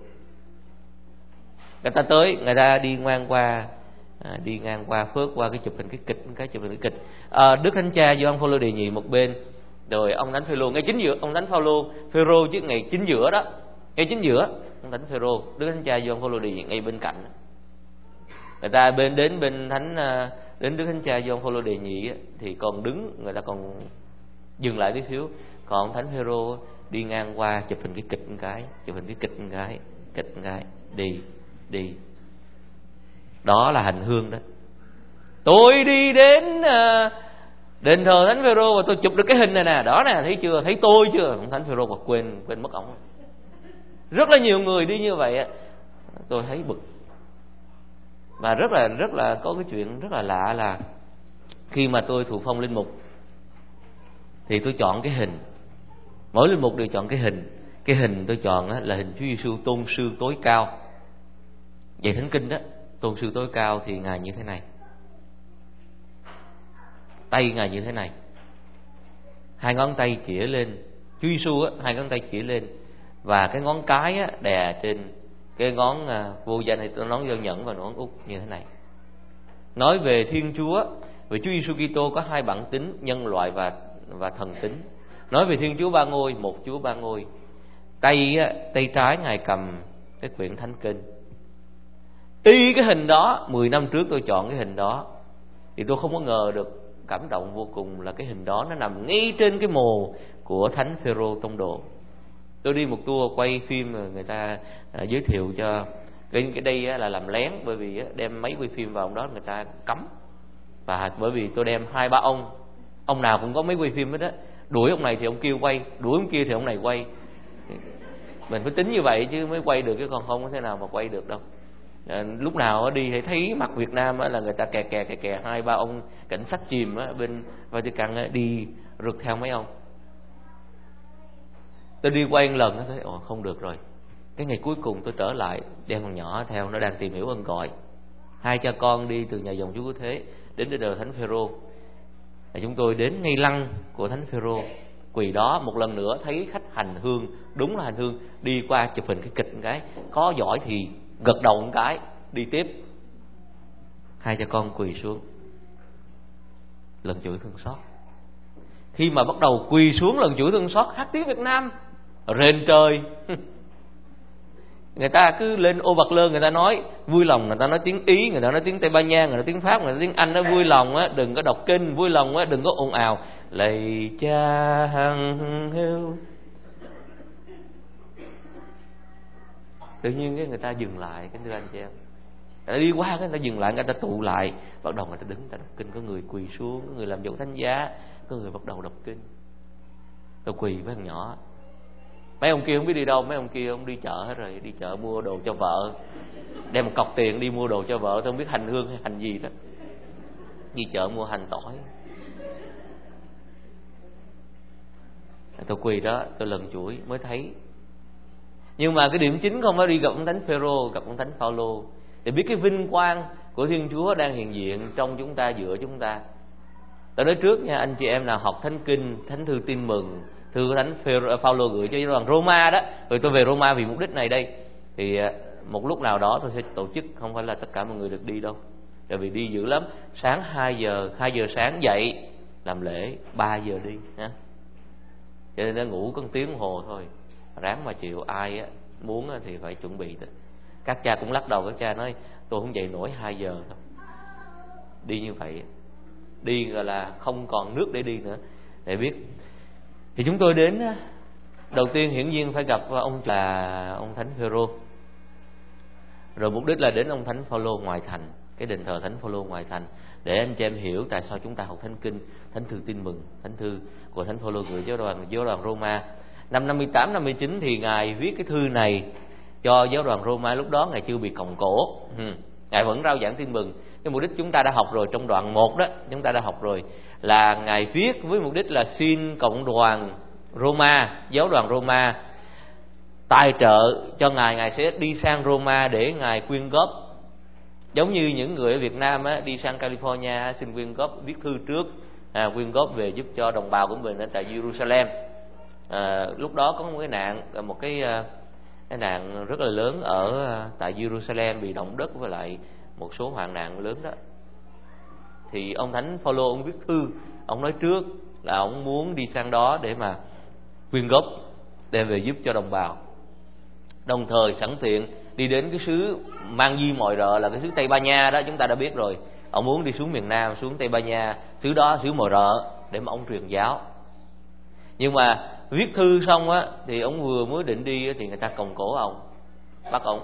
Người ta tới, người ta đi ngang qua à, đi ngang qua phớt qua cái chụp hình cái kịch, cái chụp hình cái kịch à, Đức Thánh Cha Gioan Phaolô Đệ Nhị một bên, rồi ông Thánh Phêrô ngay chính giữa, ông Thánh Phaolô Phêrô chứ ngay chính giữa đó, ngay chính giữa ông Thánh Phêrô, Đức Thánh Cha Gioan Phaolô Đệ Nhị ngay bên cạnh. Người ta bên đến bên thánh đến Đức Thánh Cha Gioan Phaolô Đệ Nhị thì còn đứng, người ta còn dừng lại tí xíu, còn ông Thánh Phêrô đi ngang qua chụp hình cái kịch một cái, chụp hình cái kịch một cái, kịch một cái, đi đi. Đó là hành hương đó. Tôi đi đến uh, đền thờ Thánh Phêrô và tôi chụp được cái hình này nè, đó nè, thấy chưa, thấy tôi chưa? Ông Thánh Phêrô mà quên quên mất ổng. Rất là nhiều người đi như vậy, tôi thấy bực. Và rất là rất là có cái chuyện rất là lạ là khi mà tôi thụ phong linh mục thì tôi chọn cái hình, mỗi linh mục đều chọn cái hình. Cái hình tôi chọn là hình Chúa Giêsu tôn sư tối cao. Vậy Thánh Kinh đó, tôn sư tối cao thì ngài như thế này, tay ngài như thế này, hai ngón tay chĩa lên. Chúa Giêsu á, hai ngón tay chĩa lên và cái ngón cái á, đè trên cái ngón uh, vô danh hay ngón giao nhẫn và ngón út như thế này. Nói về Thiên Chúa, về Chúa Giêsu Kitô có hai bản tính, nhân loại và và thần tính. Nói về Thiên Chúa ba ngôi, một Chúa ba ngôi. Tay á, tay trái ngài cầm cái quyển Thánh Kinh. Y cái hình đó, mười năm trước tôi chọn cái hình đó thì tôi không có ngờ được, cảm động vô cùng là cái hình đó nó nằm ngay trên cái mồ của Thánh Phêrô Tông Đồ. Tôi đi một tour quay phim, người ta à, giới thiệu cho cái cái đây á, là làm lén, bởi vì á, đem máy quay phim vào đó người ta cấm. Và bởi vì tôi đem hai ba ông, ông nào cũng có máy quay phim hết á, đuổi ông này thì ông kia quay, đuổi ông kia thì ông này quay. Mình phải tính như vậy chứ mới quay được, chứ còn không có thể nào mà quay được đâu. À, lúc nào đi thấy thấy mặt Việt Nam á, là người ta kè kè kè kè hai ba ông cảnh sát chìm á, bên Vatican á, đi rượt theo mấy ông. Tôi đi quay một lần thấy ồ không được rồi. Cái ngày cuối cùng tôi trở lại đem con nhỏ theo, nó đang tìm hiểu ơn gọi. Hai cha con đi từ nhà dòng Chúa Cứu Thế đến đền thờ Thánh Phêrô. Chúng tôi đến ngay lăng của Thánh Phêrô, quỳ đó một lần nữa, thấy khách hành hương, đúng là hành hương, đi qua chụp hình cái kịch một cái, có giỏi thì gật đầu một cái, đi tiếp. Hai cha con quỳ xuống, lần chuỗi thương xót. Khi mà bắt đầu quỳ xuống lần chuỗi thương xót, hát tiếng Việt Nam rền trời. Người ta cứ lên ô Bạc Lơ, người ta nói vui lòng, người ta nói tiếng Ý, người ta nói tiếng Tây Ban Nha, người ta nói tiếng Pháp, người ta nói tiếng Anh, nó vui lòng á đừng có đọc kinh, vui lòng á đừng có ồn ào, lạy cha hằng hữu. Tự nhiên cái người ta dừng lại, cái thưa anh chị em, người ta đi qua cái người ta dừng lại, người ta tụ lại, bắt đầu người ta đứng, người ta đọc kinh. Có người quỳ xuống, có người làm dấu thánh giá, có người bắt đầu đọc kinh. Tôi quỳ với thằng nhỏ. Mấy ông kia không biết đi đâu, mấy ông kia ông đi chợ hết rồi, đi chợ mua đồ cho vợ, đem một cọc tiền đi mua đồ cho vợ. Tôi không biết hành hương hay hành gì đó, đi chợ mua hành tỏi. Tôi quỳ đó, tôi lần chuỗi mới thấy. Nhưng mà cái điểm chính không phải đi gặp ông Thánh Phêrô, gặp ông Thánh Phaolô để biết cái vinh quang của Thiên Chúa đang hiện diện trong chúng ta, giữa chúng ta. Tôi nói trước nha, anh chị em nào học Thánh Kinh, Thánh Thư Tin Mừng, thư của Thánh Phaolô gửi cho giáo đoàn Roma đó, rồi tôi về Roma vì mục đích này đây, thì một lúc nào đó tôi sẽ tổ chức, không phải là tất cả mọi người được đi đâu, tại vì đi dữ lắm. Sáng hai giờ, hai giờ sáng dậy làm lễ, ba giờ đi nha. Cho nên nó ngủ có một tiếng đồng hồ thôi, ráng mà chịu. Ai á muốn á thì phải chuẩn bị. Các cha cũng lắc đầu, các cha nói tôi không dậy nổi hai giờ thôi. Đi như vậy, đi gọi là không còn nước để đi nữa, để biết. Thì chúng tôi đến, đầu tiên hiển nhiên phải gặp ông là ông Thánh Phêrô, rồi mục đích là đến ông Thánh Phaolô ngoài thành, cái đền thờ Thánh Phaolô ngoài thành, để anh chị em hiểu tại sao chúng ta học Thánh Kinh, Thánh Thư Tin Mừng, Thánh Thư của Thánh Phaolô gửi giáo đoàn giáo đoàn Roma. Năm năm mươi tám năm mươi chín thì ngài viết cái thư này cho giáo đoàn Roma. Lúc đó ngài chưa bị còng cổ, ừ. ngài vẫn rao giảng tin mừng. Cái mục đích chúng ta đã học rồi, trong đoạn một đó chúng ta đã học rồi, là ngài viết với mục đích là xin cộng đoàn Roma, giáo đoàn Roma tài trợ cho ngài. Ngài sẽ đi sang Roma để ngài quyên góp, giống như những người ở Việt Nam á, đi sang California xin quyên góp, viết thư trước à, quyên góp về giúp cho đồng bào của mình ở tại Jerusalem. À, lúc đó có một cái nạn, một cái cái nạn rất là lớn ở tại Jerusalem, bị động đất với lại một số hoạn nạn lớn đó. Thì ông Thánh Phaolô ông viết thư, ông nói trước là ông muốn đi sang đó để mà quyên góp đem về giúp cho đồng bào, đồng thời sẵn tiện đi đến cái xứ mang di mọi rợ là cái xứ Tây Ban Nha đó, chúng ta đã biết rồi. Ông muốn đi xuống miền Nam, xuống Tây Ban Nha, xứ đó xứ mọi rợ, để mà ông truyền giáo. Nhưng mà viết thư xong á thì ông vừa mới định đi á, thì người ta còng cổ ông, bắt ông.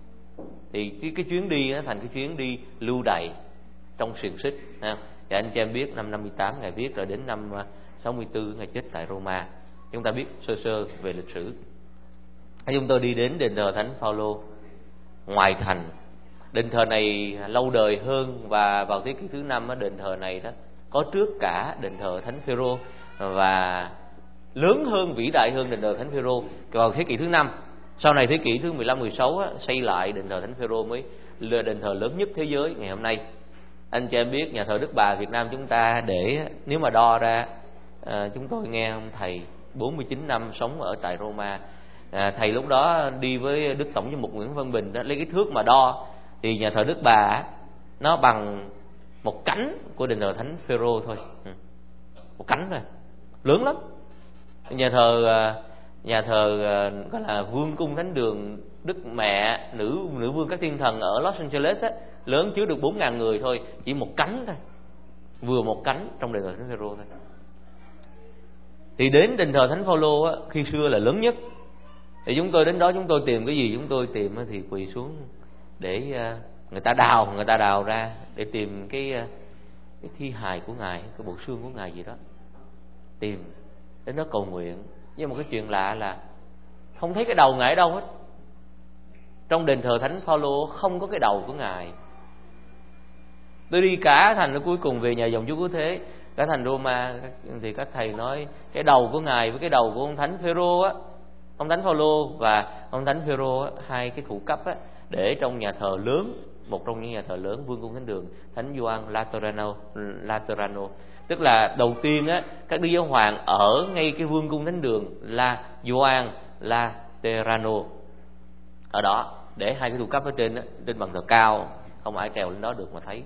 Thì cái, cái chuyến đi á, thành cái chuyến đi lưu đày trong xiềng xích ha. Thì anh chị em biết năm năm mươi tám ngài viết, rồi đến năm sáu mươi tư ngài chết tại Roma. Chúng ta biết sơ sơ về lịch sử. Chúng tôi đi đến đền thờ Thánh Phaolô ngoài thành. Đền thờ này lâu đời hơn, và vào thế kỷ thứ năm á, đền thờ này đó có trước cả đền thờ Thánh Phêrô, và lớn hơn, vĩ đại hơn đền thờ Thánh Phêrô vào thế kỷ thứ năm. Sau này thế kỷ thứ mười lăm mười sáu á, xây lại đền thờ Thánh Phêrô mới là đền thờ lớn nhất thế giới ngày hôm nay. Anh chị em biết nhà thờ Đức Bà Việt Nam chúng ta, để nếu mà đo ra, à, chúng tôi nghe ông thầy bốn mươi chín năm sống ở tại Roma, à, thầy lúc đó đi với Đức Tổng giám mục Nguyễn Văn Bình đó, lấy cái thước mà đo thì nhà thờ Đức Bà nó bằng một cánh của đền thờ Thánh Phêrô thôi, một cánh thôi, lớn lắm. Nhà thờ nhà thờ gọi là Vương cung Thánh đường Đức Mẹ nữ nữ vương các thiên thần ở Los Angeles á, lớn chứa được bốn ngàn người thôi, chỉ một cánh thôi, vừa một cánh trong đền thờ Thánh Phêrô thôi. Thì đến đền thờ Thánh Phaolô á, khi xưa là lớn nhất. Thì chúng tôi đến đó, chúng tôi tìm cái gì? Chúng tôi tìm thì quỳ xuống để người ta đào, người ta đào ra để tìm cái cái thi hài của ngài, cái bộ xương của ngài gì đó, tìm đến đó cầu nguyện. Nhưng một cái chuyện lạ là không thấy cái đầu ngài ở đâu hết. Trong đền thờ Thánh Phaolô không có cái đầu của ngài. Tôi đi cả thành, ở cuối cùng về nhà dòng Chúa Cứu Thế, cả thành Roma, thì các thầy nói cái đầu của ngài với cái đầu của ông Thánh Phêrô á, ông Thánh Phaolô và ông Thánh Phêrô á, hai cái thủ cấp á, để trong nhà thờ lớn, một trong những nhà thờ lớn Vương cung Thánh đường Thánh Gioan Laterano, Laterano. Tức là đầu tiên á, các đức giáo hoàng ở ngay cái Vương cung Thánh đường là Gioan Laterano, ở đó để hai cái thủ cấp ở trên á, trên bàn thờ cao, không ai trèo lên đó được mà thấy.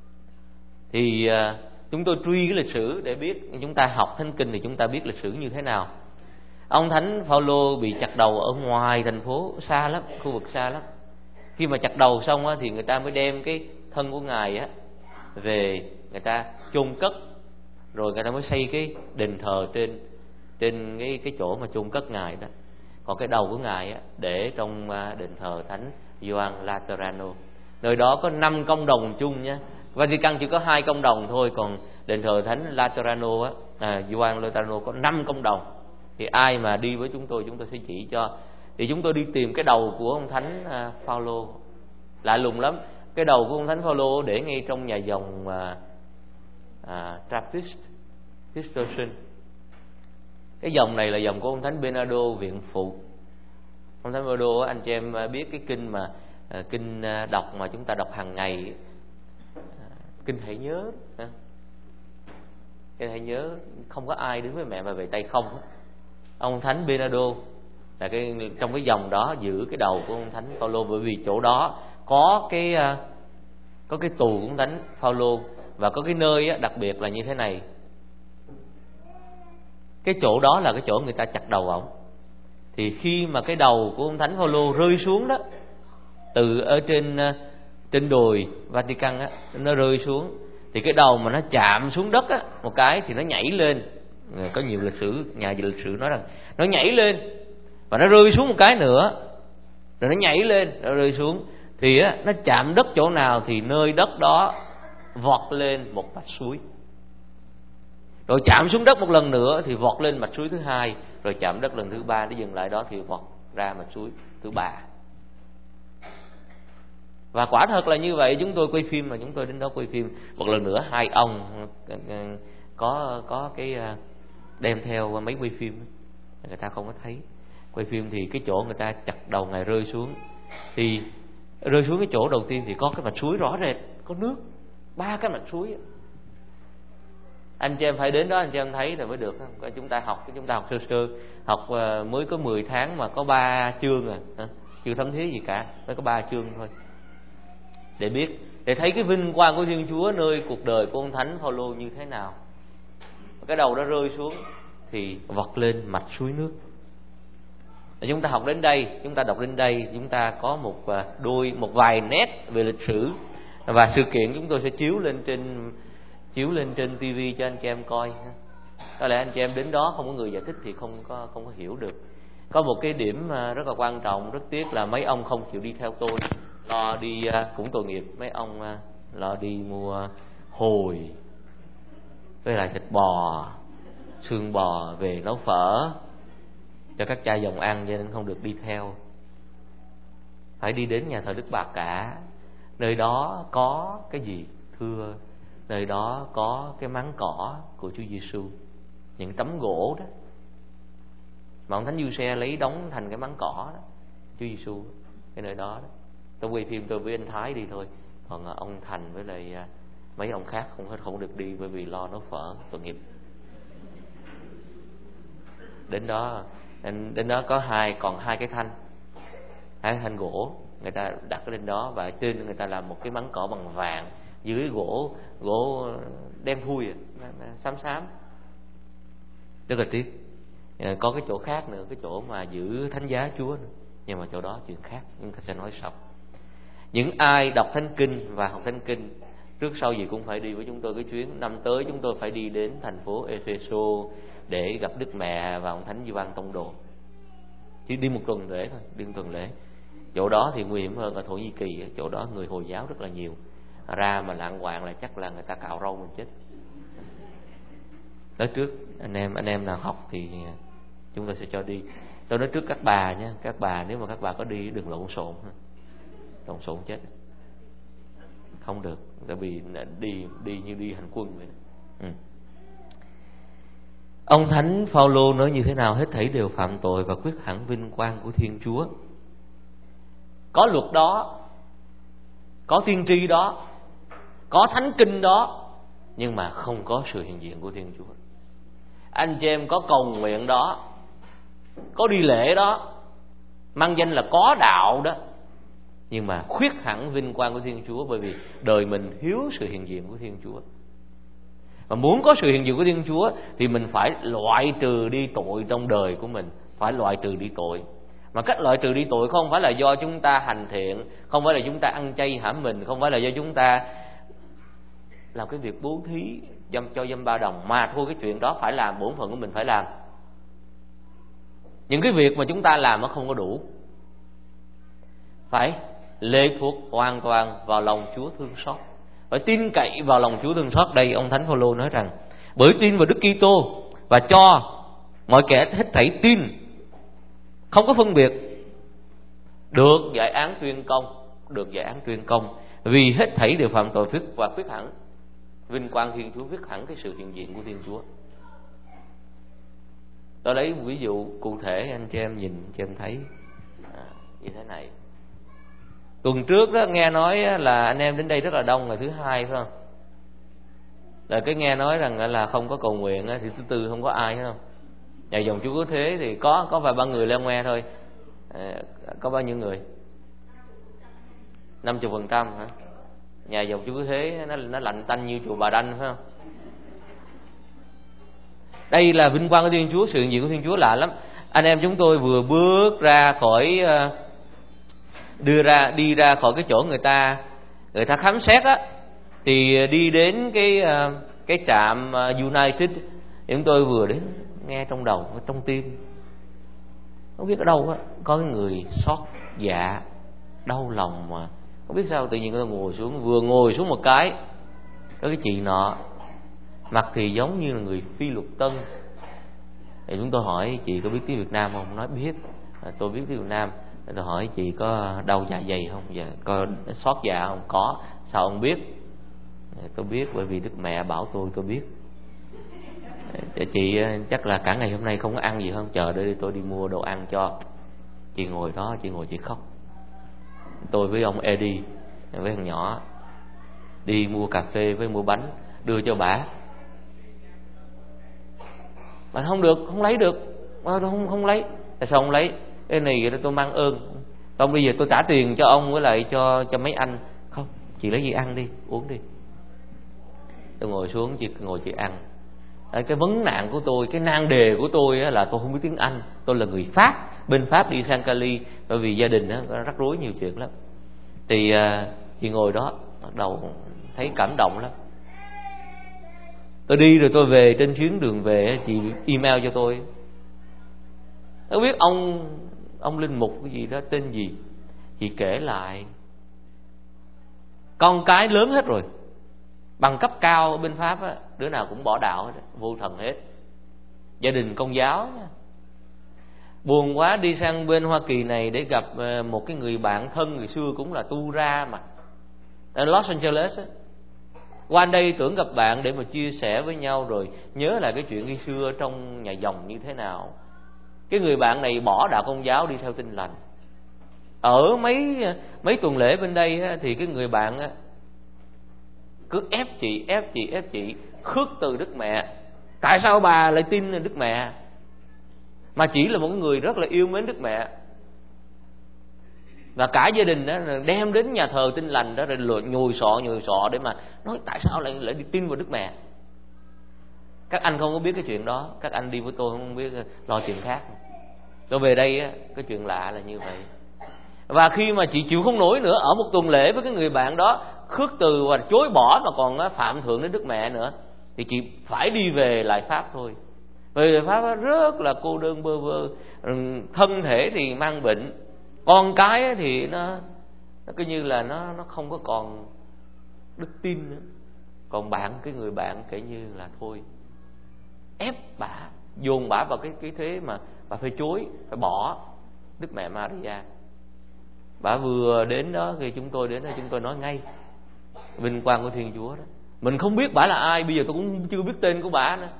Thì uh, chúng tôi truy cái lịch sử để biết, chúng ta học Thánh Kinh thì chúng ta biết lịch sử như thế nào. Ông Thánh Phaolô bị chặt đầu ở ngoài thành phố, xa lắm, khu vực xa lắm. Khi mà chặt đầu xong á, thì người ta mới đem cái thân của ngài á về, người ta chôn cất, rồi người ta mới xây cái đền thờ trên trên cái cái chỗ mà chôn cất ngài đó. Còn cái đầu của ngài á để trong đền thờ Thánh Gioan Laterano. Nơi đó có năm công đồng chung nhé. Vatican chỉ có hai công đồng thôi, còn đền thờ Thánh Laterano á, à, Gioan Laterano có năm công đồng. Thì ai mà đi với chúng tôi, chúng tôi sẽ chỉ cho. Thì chúng tôi đi tìm cái đầu của ông Thánh à, Phaolô. Lạ lùng lắm, cái đầu của ông Thánh Phaolô để ngay trong nhà dòng à, à, Trappist Cistercian. Cái dòng này là dòng của ông Thánh Bernardo Viện Phụ. Ông Thánh Bernardo, anh chị em biết cái kinh mà à, kinh đọc mà chúng ta đọc hàng ngày, à, kinh Hãy Nhớ, ha? Kinh Hãy Nhớ, không có ai đứng với mẹ mà về tay không. Ông Thánh Bernardo là cái trong cái dòng đó giữ cái đầu của ông Thánh Phaolô, bởi vì chỗ đó có cái có cái tù của ông Thánh Phaolô, và có cái nơi á, đặc biệt là như thế này. Cái chỗ đó là cái chỗ người ta chặt đầu ổng. Thì khi mà cái đầu của ông Thánh Phaolô rơi xuống đó, từ ở trên trên đồi Vatican á, nó rơi xuống, thì cái đầu mà nó chạm xuống đất á một cái thì nó nhảy lên. Có nhiều lịch sử, nhà lịch sử nói rằng nó nhảy lên và nó rơi xuống một cái nữa, rồi nó nhảy lên, nó rơi xuống, thì á, nó chạm đất chỗ nào thì nơi đất đó vọt lên một mạch suối. Rồi chạm xuống đất một lần nữa thì vọt lên mạch suối thứ hai, rồi chạm đất lần thứ ba, để dừng lại đó thì vọt ra mạch suối thứ ba. Và quả thật là như vậy. Chúng tôi quay phim mà chúng tôi đến đó quay phim một lần nữa, hai ông có có cái đem theo máy quay phim, người ta không có thấy. Quay phim thì cái chỗ người ta chặt đầu ngài rơi xuống, thì rơi xuống cái chỗ đầu tiên thì có cái mạch suối rõ rệt, có nước, ba cái mạch suối. Anh chị em phải đến đó anh chị em thấy rồi mới được. Chúng ta học chúng ta học sơ sơ, học mới có mười tháng mà có ba chương à, chưa thấm thía gì cả, mới có ba chương thôi, để biết, để thấy cái vinh quang của Thiên Chúa nơi cuộc đời của ông Thánh Phaolô như thế nào. Cái đầu đó rơi xuống thì vọt lên mạch suối nước. Chúng ta học đến đây, chúng ta đọc đến đây, chúng ta có một đôi một vài nét về lịch sử và sự kiện chúng tôi sẽ chiếu lên trên chiếu lên trên ti vi cho anh chị em coi. Có lẽ anh chị em đến đó không có người giải thích thì không có không có hiểu được. Có một cái điểm rất là quan trọng, rất tiếc là mấy ông không chịu đi theo tôi, lo đi cũng tội nghiệp. Mấy ông lo đi mua hồi với lại thịt bò, xương bò về nấu phở cho các cha dòng ăn, cho nên không được đi theo. Phải đi đến nhà thờ Đức Bà Cả. Nơi đó có cái gì thưa? Nơi đó có cái máng cỏ của Chúa Giêsu, những tấm gỗ đó mà ông Thánh Giuse lấy đóng thành cái máng cỏ đó, Chúa Giêsu, cái nơi đó đó. Tôi quay phim tôi với anh Thái đi thôi, còn ông Thành với lại mấy ông khác không không được đi, bởi vì lo nấu phở, tội nghiệp. Đến đó đến đó có hai còn hai cái thanh hai thanh gỗ, người ta đặt lên đó, và trên người ta làm một cái máng cỏ bằng vàng, dưới gỗ gỗ đen thui xám xám, rất là tiếc. Có cái chỗ khác nữa, cái chỗ mà giữ thánh giá Chúa nữa, nhưng mà chỗ đó chuyện khác, chúng ta sẽ nói sau. Những ai đọc thánh kinh và học thánh kinh trước sau gì cũng phải đi với chúng tôi cái chuyến. Năm tới chúng tôi phải đi đến thành phố Epheso để gặp Đức Mẹ và ông Thánh Gioan Tông Đồ. Chỉ đi một tuần lễ thôi, đi một tuần lễ. Chỗ đó thì nguy hiểm hơn ở Thổ Nhĩ Kỳ, chỗ đó người Hồi giáo rất là nhiều. Ra mà lạng quạng là chắc là người ta cạo râu mình chết. Nói trước anh em anh em nào học thì chúng tôi sẽ cho đi. Tôi nói trước các bà nhé, các bà nếu mà các bà có đi đừng lộn xộn, lộn xộn chết, không được, tại vì đi đi như đi hành quân vậy. Ừ. Ông Thánh Phaolô nói như thế nào? Hết thảy đều phạm tội và quyết hẳn vinh quang của Thiên Chúa. Có luật đó, có tiên tri đó, có thánh kinh đó, nhưng mà không có sự hiện diện của Thiên Chúa. Anh chị em có cầu nguyện đó, có đi lễ đó, mang danh là có đạo đó, nhưng mà khuyết hẳn vinh quang của Thiên Chúa, bởi vì đời mình thiếu sự hiện diện của Thiên Chúa. Và muốn có sự hiện diện của Thiên Chúa thì mình phải loại trừ đi tội trong đời của mình, phải loại trừ đi tội. Mà cách loại trừ đi tội không phải là do chúng ta hành thiện, không phải là chúng ta ăn chay hãm mình, không phải là do chúng ta làm cái việc bố thí dâm cho dâm ba đồng, mà thôi cái chuyện đó phải làm, bổn phận của mình phải làm. Những cái việc mà chúng ta làm nó không có đủ, phải lệ thuộc hoàn toàn vào lòng Chúa thương xót, phải tin cậy vào lòng Chúa thương xót. Đây ông Thánh Phaolô nói rằng bởi tin vào Đức Kitô và cho mọi kẻ hết thảy tin không có phân biệt được giải án tuyên công, được giải án tuyên công, vì hết thảy đều phạm tội phước và khuyết hẳn vinh quang Thiên Chúa, khuyết hẳn cái sự hiện diện của Thiên Chúa. Tôi lấy một ví dụ cụ thể anh chị em nhìn, anh chị em thấy à, như thế này. Tuần trước đó nghe nói là anh em đến đây rất là đông, ngày thứ hai phải không? Là cái nghe nói rằng là không có cầu nguyện thì thứ tư không có ai, phải không? Nhà dòng Chúa Cứu Thế thì có có vài ba người leo ngoe thôi. À, có bao nhiêu người? năm mươi phần trăm hả? Nhà dòng Chúa Cứu Thế nó nó lạnh tanh như chùa Bà Đanh phải không? Đây là vinh quang của Thiên Chúa, sự hiện diện của Thiên Chúa lạ lắm. Anh em chúng tôi vừa bước ra khỏi đưa ra đi ra khỏi cái chỗ người ta người ta khám xét á, thì đi đến cái cái trạm United, chúng tôi vừa đến nghe trong đầu, trong tim không biết ở đâu á có cái người xót dạ đau lòng, mà không biết sao tự nhiên người ta ngồi xuống, vừa ngồi xuống một cái có cái chị nọ mặt thì giống như là người Phi Luật Tân. Thì chúng tôi hỏi chị có biết tiếng Việt Nam không? Nói biết, à, tôi biết tiếng Việt Nam. Tôi hỏi chị có đau dạ dày không? Dạ, có xót dạ không? Có. Sao ông biết? Tôi biết bởi vì Đức Mẹ bảo tôi tôi biết. Chị chắc là cả ngày hôm nay không có ăn gì không? Chờ đây tôi đi mua đồ ăn cho. Chị ngồi đó, chị ngồi chị khóc. Tôi với ông Eddie, với thằng nhỏ đi mua cà phê với mua bánh đưa cho bà. Bà không được, không lấy được. Bà không không lấy. Tại sao không lấy? Cái này tôi mang ơn. Ông bây giờ tôi trả tiền cho ông với lại cho cho mấy anh. Không, chị lấy gì ăn đi, uống đi. Tôi ngồi xuống, chị ngồi chị ăn. Cái vấn nạn của tôi, cái nan đề của tôi là tôi không biết tiếng Anh. Tôi là người Pháp, bên Pháp đi sang Cali, bởi vì gia đình rắc rối nhiều chuyện lắm. Thì chị ngồi đó bắt đầu thấy cảm động lắm. Tôi đi rồi tôi về, trên chuyến đường về chị email cho tôi. Tôi biết ông ông linh mục cái gì đó tên gì. Chị kể lại con cái lớn hết rồi, bằng cấp cao ở bên Pháp á, đứa nào cũng bỏ đạo hết, vô thần hết. Gia đình Công giáo nha. Buồn quá, đi sang bên Hoa Kỳ này để gặp một cái người bạn thân người xưa cũng là tu ra mà, ở Los Angeles á. Qua đây tưởng gặp bạn để mà chia sẻ với nhau, rồi nhớ lại cái chuyện khi xưa trong nhà dòng như thế nào. Cái người bạn này bỏ đạo Công giáo đi theo Tin Lành. Ở mấy mấy tuần lễ bên đây á, thì cái người bạn á, cứ ép chị, ép chị, ép chị khước từ Đức Mẹ. Tại sao bà lại tin Đức Mẹ? Mà chỉ là một người rất là yêu mến Đức Mẹ. Và cả gia đình đó đem đến nhà thờ Tin Lành đó, rồi nhồi sọ nhồi sọ để mà nói tại sao lại lại đi tin vào Đức Mẹ. Các anh không có biết cái chuyện đó, các anh đi với tôi không biết, lo chuyện khác. Tôi về đây á, cái chuyện lạ là như vậy. Và khi mà chị chịu không nổi nữa, ở một tuần lễ với cái người bạn đó khước từ và chối bỏ mà còn phạm thượng đến Đức Mẹ nữa, thì chị phải đi về lại Pháp thôi. Về Pháp rất là cô đơn bơ vơ, thân thể thì mang bệnh, con cái thì nó nó cứ như là nó nó không có còn đức tin nữa. Còn bạn, cái người bạn kể như là thôi, ép bả, dồn bả vào cái cái thế mà bà phải chối, phải bỏ Đức Mẹ Maria. Bả vừa đến đó thì chúng tôi đến đó, chúng tôi nói ngay vinh quang của Thiên Chúa đó. Mình không biết bả là ai, bây giờ tôi cũng chưa biết tên của bả nữa.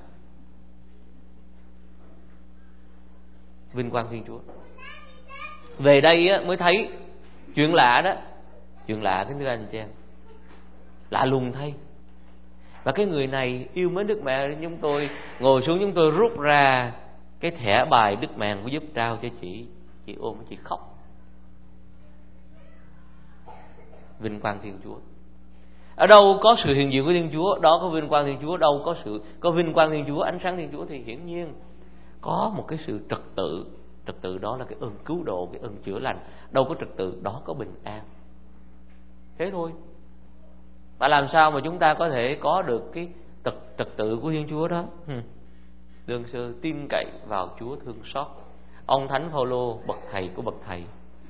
Vinh quang Thiên Chúa. Về đây á, mới thấy chuyện lạ đó. Chuyện lạ kính thưa anh chị em, lạ lùng thay. Và cái người này yêu mến Đức Mẹ. Chúng tôi ngồi xuống, chúng tôi rút ra cái thẻ bài Đức Mẹ của giúp trao cho chị. Chị ôm chị khóc. Vinh quang Thiên Chúa. Ở đâu có sự hiện diện của Thiên Chúa, đó có vinh quang Thiên Chúa. Đâu có sự có vinh quang Thiên Chúa, ánh sáng Thiên Chúa, thì hiển nhiên có một cái sự trật tự. Trật tự đó là cái ơn cứu độ, cái ơn chữa lành. Đâu có trật tự, đó có bình an. Thế thôi. Và làm sao mà chúng ta có thể có được cái trật, trật tự của Thiên Chúa đó? Đương sơ tin cậy vào Chúa thương xót. Ông Thánh Phaolô, bậc thầy của bậc thầy,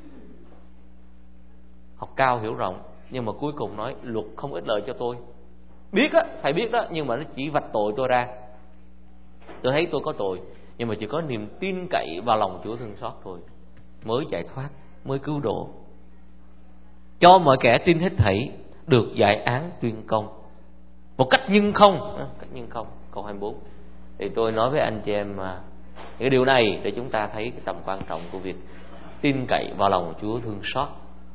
học cao hiểu rộng, nhưng mà cuối cùng nói luật không ích lợi cho tôi. Biết á, phải biết đó, nhưng mà nó chỉ vạch tội tôi ra. Tôi thấy tôi có tội, nhưng mà chỉ có niềm tin cậy vào lòng Chúa thương xót thôi mới giải thoát, mới cứu độ. Cho mọi kẻ tin hết thảy được giải án tuyên công một cách nhưng không. À, cách nhưng không, câu hai mươi bốn. Thì tôi nói với anh chị em mà cái điều này để chúng ta thấy cái tầm quan trọng của việc tin cậy vào lòng Chúa thương xót.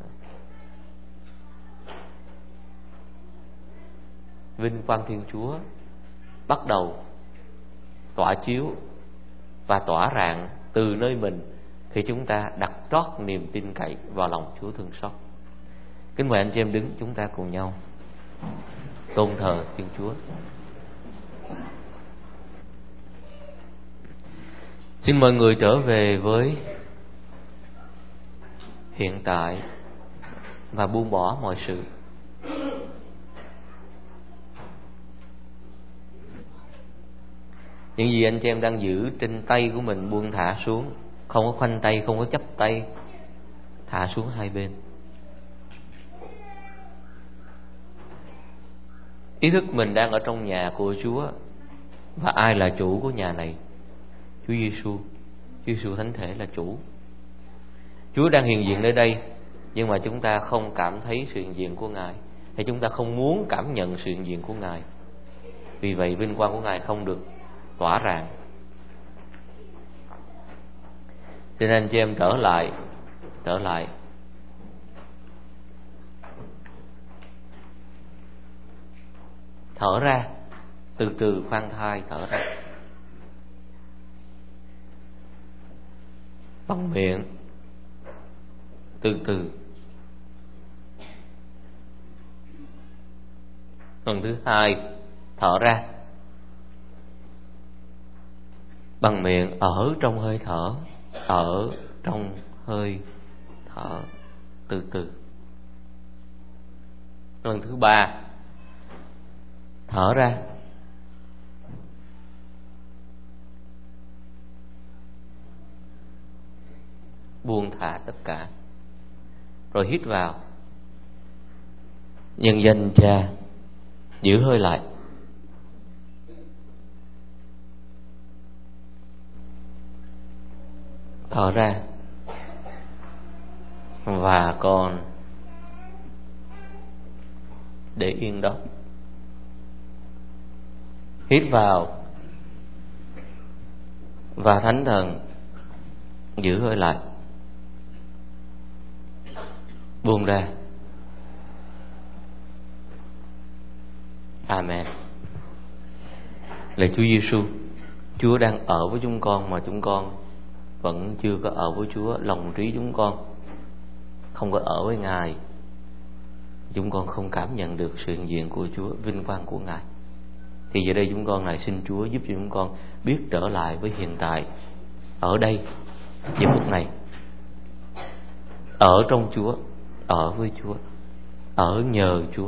Vinh quang Thiên Chúa bắt đầu tỏa chiếu và tỏa rạng từ nơi mình khi chúng ta đặt trót niềm tin cậy vào lòng Chúa thương xót. Kính mời anh chị em đứng, chúng ta cùng nhau tôn thờ Thiên Chúa. Xin mời người trở về với hiện tại và buông bỏ mọi sự. Những gì anh chị em đang giữ trên tay của mình buông thả xuống. Không có khoanh tay, không có chấp tay, thả xuống hai bên. Ý thức mình đang ở trong nhà của Chúa. Và ai là chủ của nhà này? Chúa Giêsu. Chúa Giêsu Thánh Thể là chủ. Chúa đang hiện diện nơi đây, nhưng mà chúng ta không cảm thấy sự hiện diện của Ngài, hay chúng ta không muốn cảm nhận sự hiện diện của Ngài. Vì vậy vinh quang của Ngài không được tỏa rạng. Cho nên anh chị em trở lại, trở lại thở ra, từ từ khoan thai thở ra bằng miệng, từ từ. Lần thứ hai thở ra bằng miệng, ở trong hơi thở, ở trong hơi thở, từ từ. Lần thứ ba thở ra buông thả tất cả, rồi hít vào, nhân danh Cha, giữ hơi lại, thở ra, và còn để yên đó. Hít vào và Thánh Thần giữ hơi lại, buông ra. Amen. Lạy Chúa Giêsu, Chúa đang ở với chúng con mà chúng con vẫn chưa có ở với Chúa. Lòng trí chúng con không có ở với Ngài, chúng con không cảm nhận được sự hiện diện của Chúa, vinh quang của Ngài. Thì giờ đây chúng con này xin Chúa giúp cho chúng con biết trở lại với hiện tại, ở đây, giây phút này, ở trong Chúa, ở với Chúa, ở nhờ Chúa.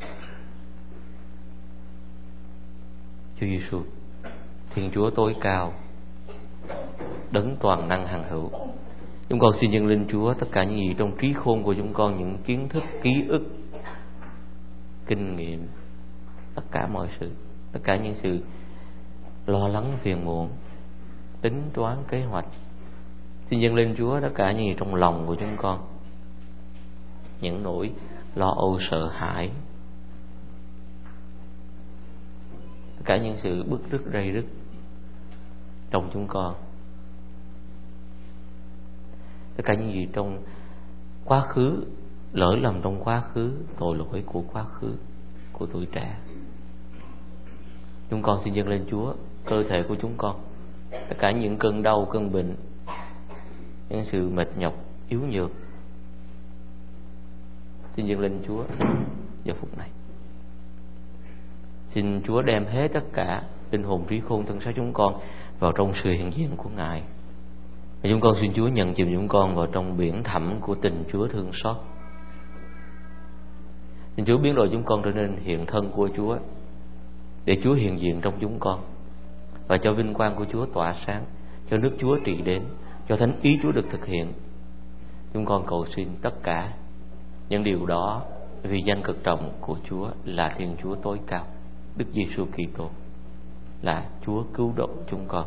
Chúa Giêsu, Thiên Chúa tối cao, đấng toàn năng hằng hữu, chúng con xin dâng lên Chúa tất cả những gì trong trí khôn của chúng con, những kiến thức, ký ức, kinh nghiệm, tất cả mọi sự, tất cả những sự lo lắng, phiền muộn, tính toán, kế hoạch. Xin dâng lên Chúa tất cả những gì trong lòng của chúng con, những nỗi lo âu, sợ hãi, tất cả những sự bứt rứt, rầy rứt trong chúng con, tất cả những gì trong quá khứ, lỗi lầm trong quá khứ, tội lỗi của quá khứ, của tuổi trẻ. Chúng con xin dâng lên Chúa cơ thể của chúng con, tất cả những cơn đau, cơn bệnh, những sự mệt nhọc, yếu nhược, xin dâng lên Chúa giờ phút này. Xin Chúa đem hết tất cả linh hồn, trí khôn, thân xác chúng con vào trong sự hiện diện của Ngài. Và chúng con xin Chúa nhận chìm chúng con vào trong biển thẳm của tình Chúa thương xót. Xin Chúa biến đổi chúng con trở nên hiện thân của Chúa, để Chúa hiện diện trong chúng con, và cho vinh quang của Chúa tỏa sáng, cho nước Chúa trị đến, cho thánh ý Chúa được thực hiện. Chúng con cầu xin tất cả những điều đó vì danh cực trọng của Chúa là Thiên Chúa tối cao, Đức Giêsu Kitô là Chúa cứu độ chúng con.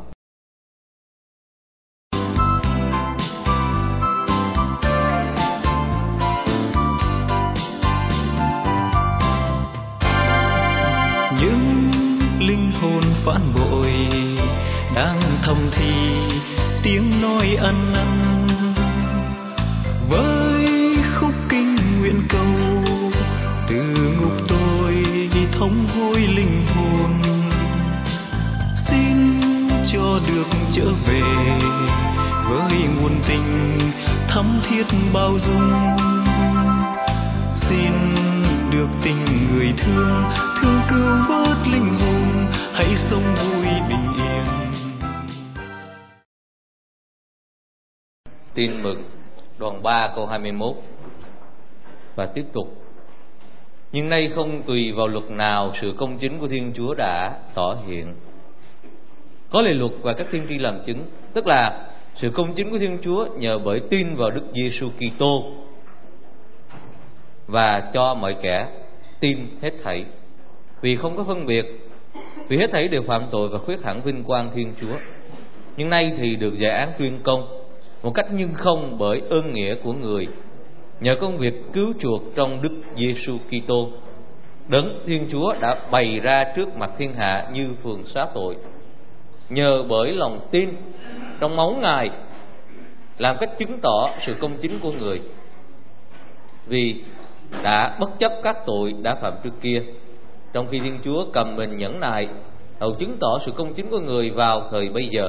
Những linh hồn phản bội đang thầm thì tiếng nói ăn năn với khúc kinh nguyện cầu từ ngục tôi thống hối linh hồn, xin cho được trở về với nguồn tình thắm thiết bao dung, xin được tình người thương thương cứu vớt linh hồn, hãy sống vui bình yên. Tin mừng đoạn ba câu hai mươi mốt và tiếp tục. Nhưng nay không tùy vào luật nào, sự công chính của Thiên Chúa đã tỏ hiện. Có lời luật và các tiên tri làm chứng, tức là sự công chính của Thiên Chúa nhờ bởi tin vào Đức Giêsu Kitô, và cho mọi kẻ tin hết thảy, vì không có phân biệt, vì hết thảy đều phạm tội và khuyết hẳn vinh quang Thiên Chúa. Nhưng nay thì được giải án tuyên công một cách nhưng không bởi ơn nghĩa của người, nhờ công việc cứu chuộc trong Đức Giêsu Kitô, đấng Thiên Chúa đã bày ra trước mặt thiên hạ như phường xá tội, nhờ bởi lòng tin trong máu Ngài làm cách chứng tỏ sự công chính của người, vì đã bất chấp các tội đã phạm trước kia, trong khi Thiên Chúa cầm mình nhẫn nại hầu chứng tỏ sự công chính của người vào thời bây giờ,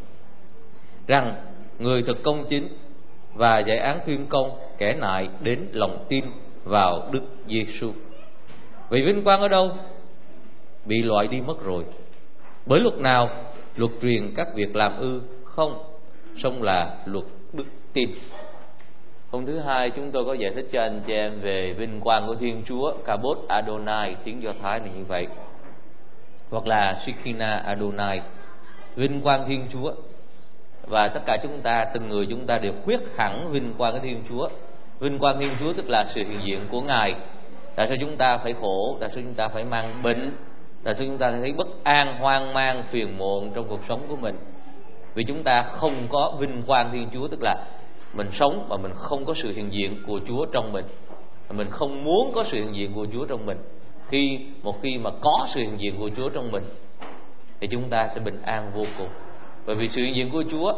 rằng người thật công chính, và giải án tuyên công kẻ nại đến lòng tin vào Đức Giêsu. Vậy vinh quang ở đâu? Bị loại đi mất rồi. Bởi luật nào? Luật truyền các việc làm ư? Không, song là luật đức tin. Hôm thứ hai chúng tôi có giải thích cho anh chị em về vinh quang của Thiên Chúa, Kabod Adonai, tiếng Do Thái là như vậy, hoặc là Shekinah Adonai, vinh quang Thiên Chúa. Và tất cả chúng ta, từng người chúng ta đều khuyết hẳn vinh quang của Thiên Chúa. Vinh quang Thiên Chúa tức là sự hiện diện của Ngài. Tại sao chúng ta phải khổ? Tại sao chúng ta phải mang bệnh? Tại sao chúng ta thấy bất an, hoang mang, phiền muộn trong cuộc sống của mình? Vì chúng ta không có vinh quang Thiên Chúa, tức là mình sống mà mình không có sự hiện diện của Chúa trong mình, mình không muốn có sự hiện diện của Chúa trong mình. Khi một khi mà có sự hiện diện của Chúa trong mình thì chúng ta sẽ bình an vô cùng. Bởi vì sự hiện diện của Chúa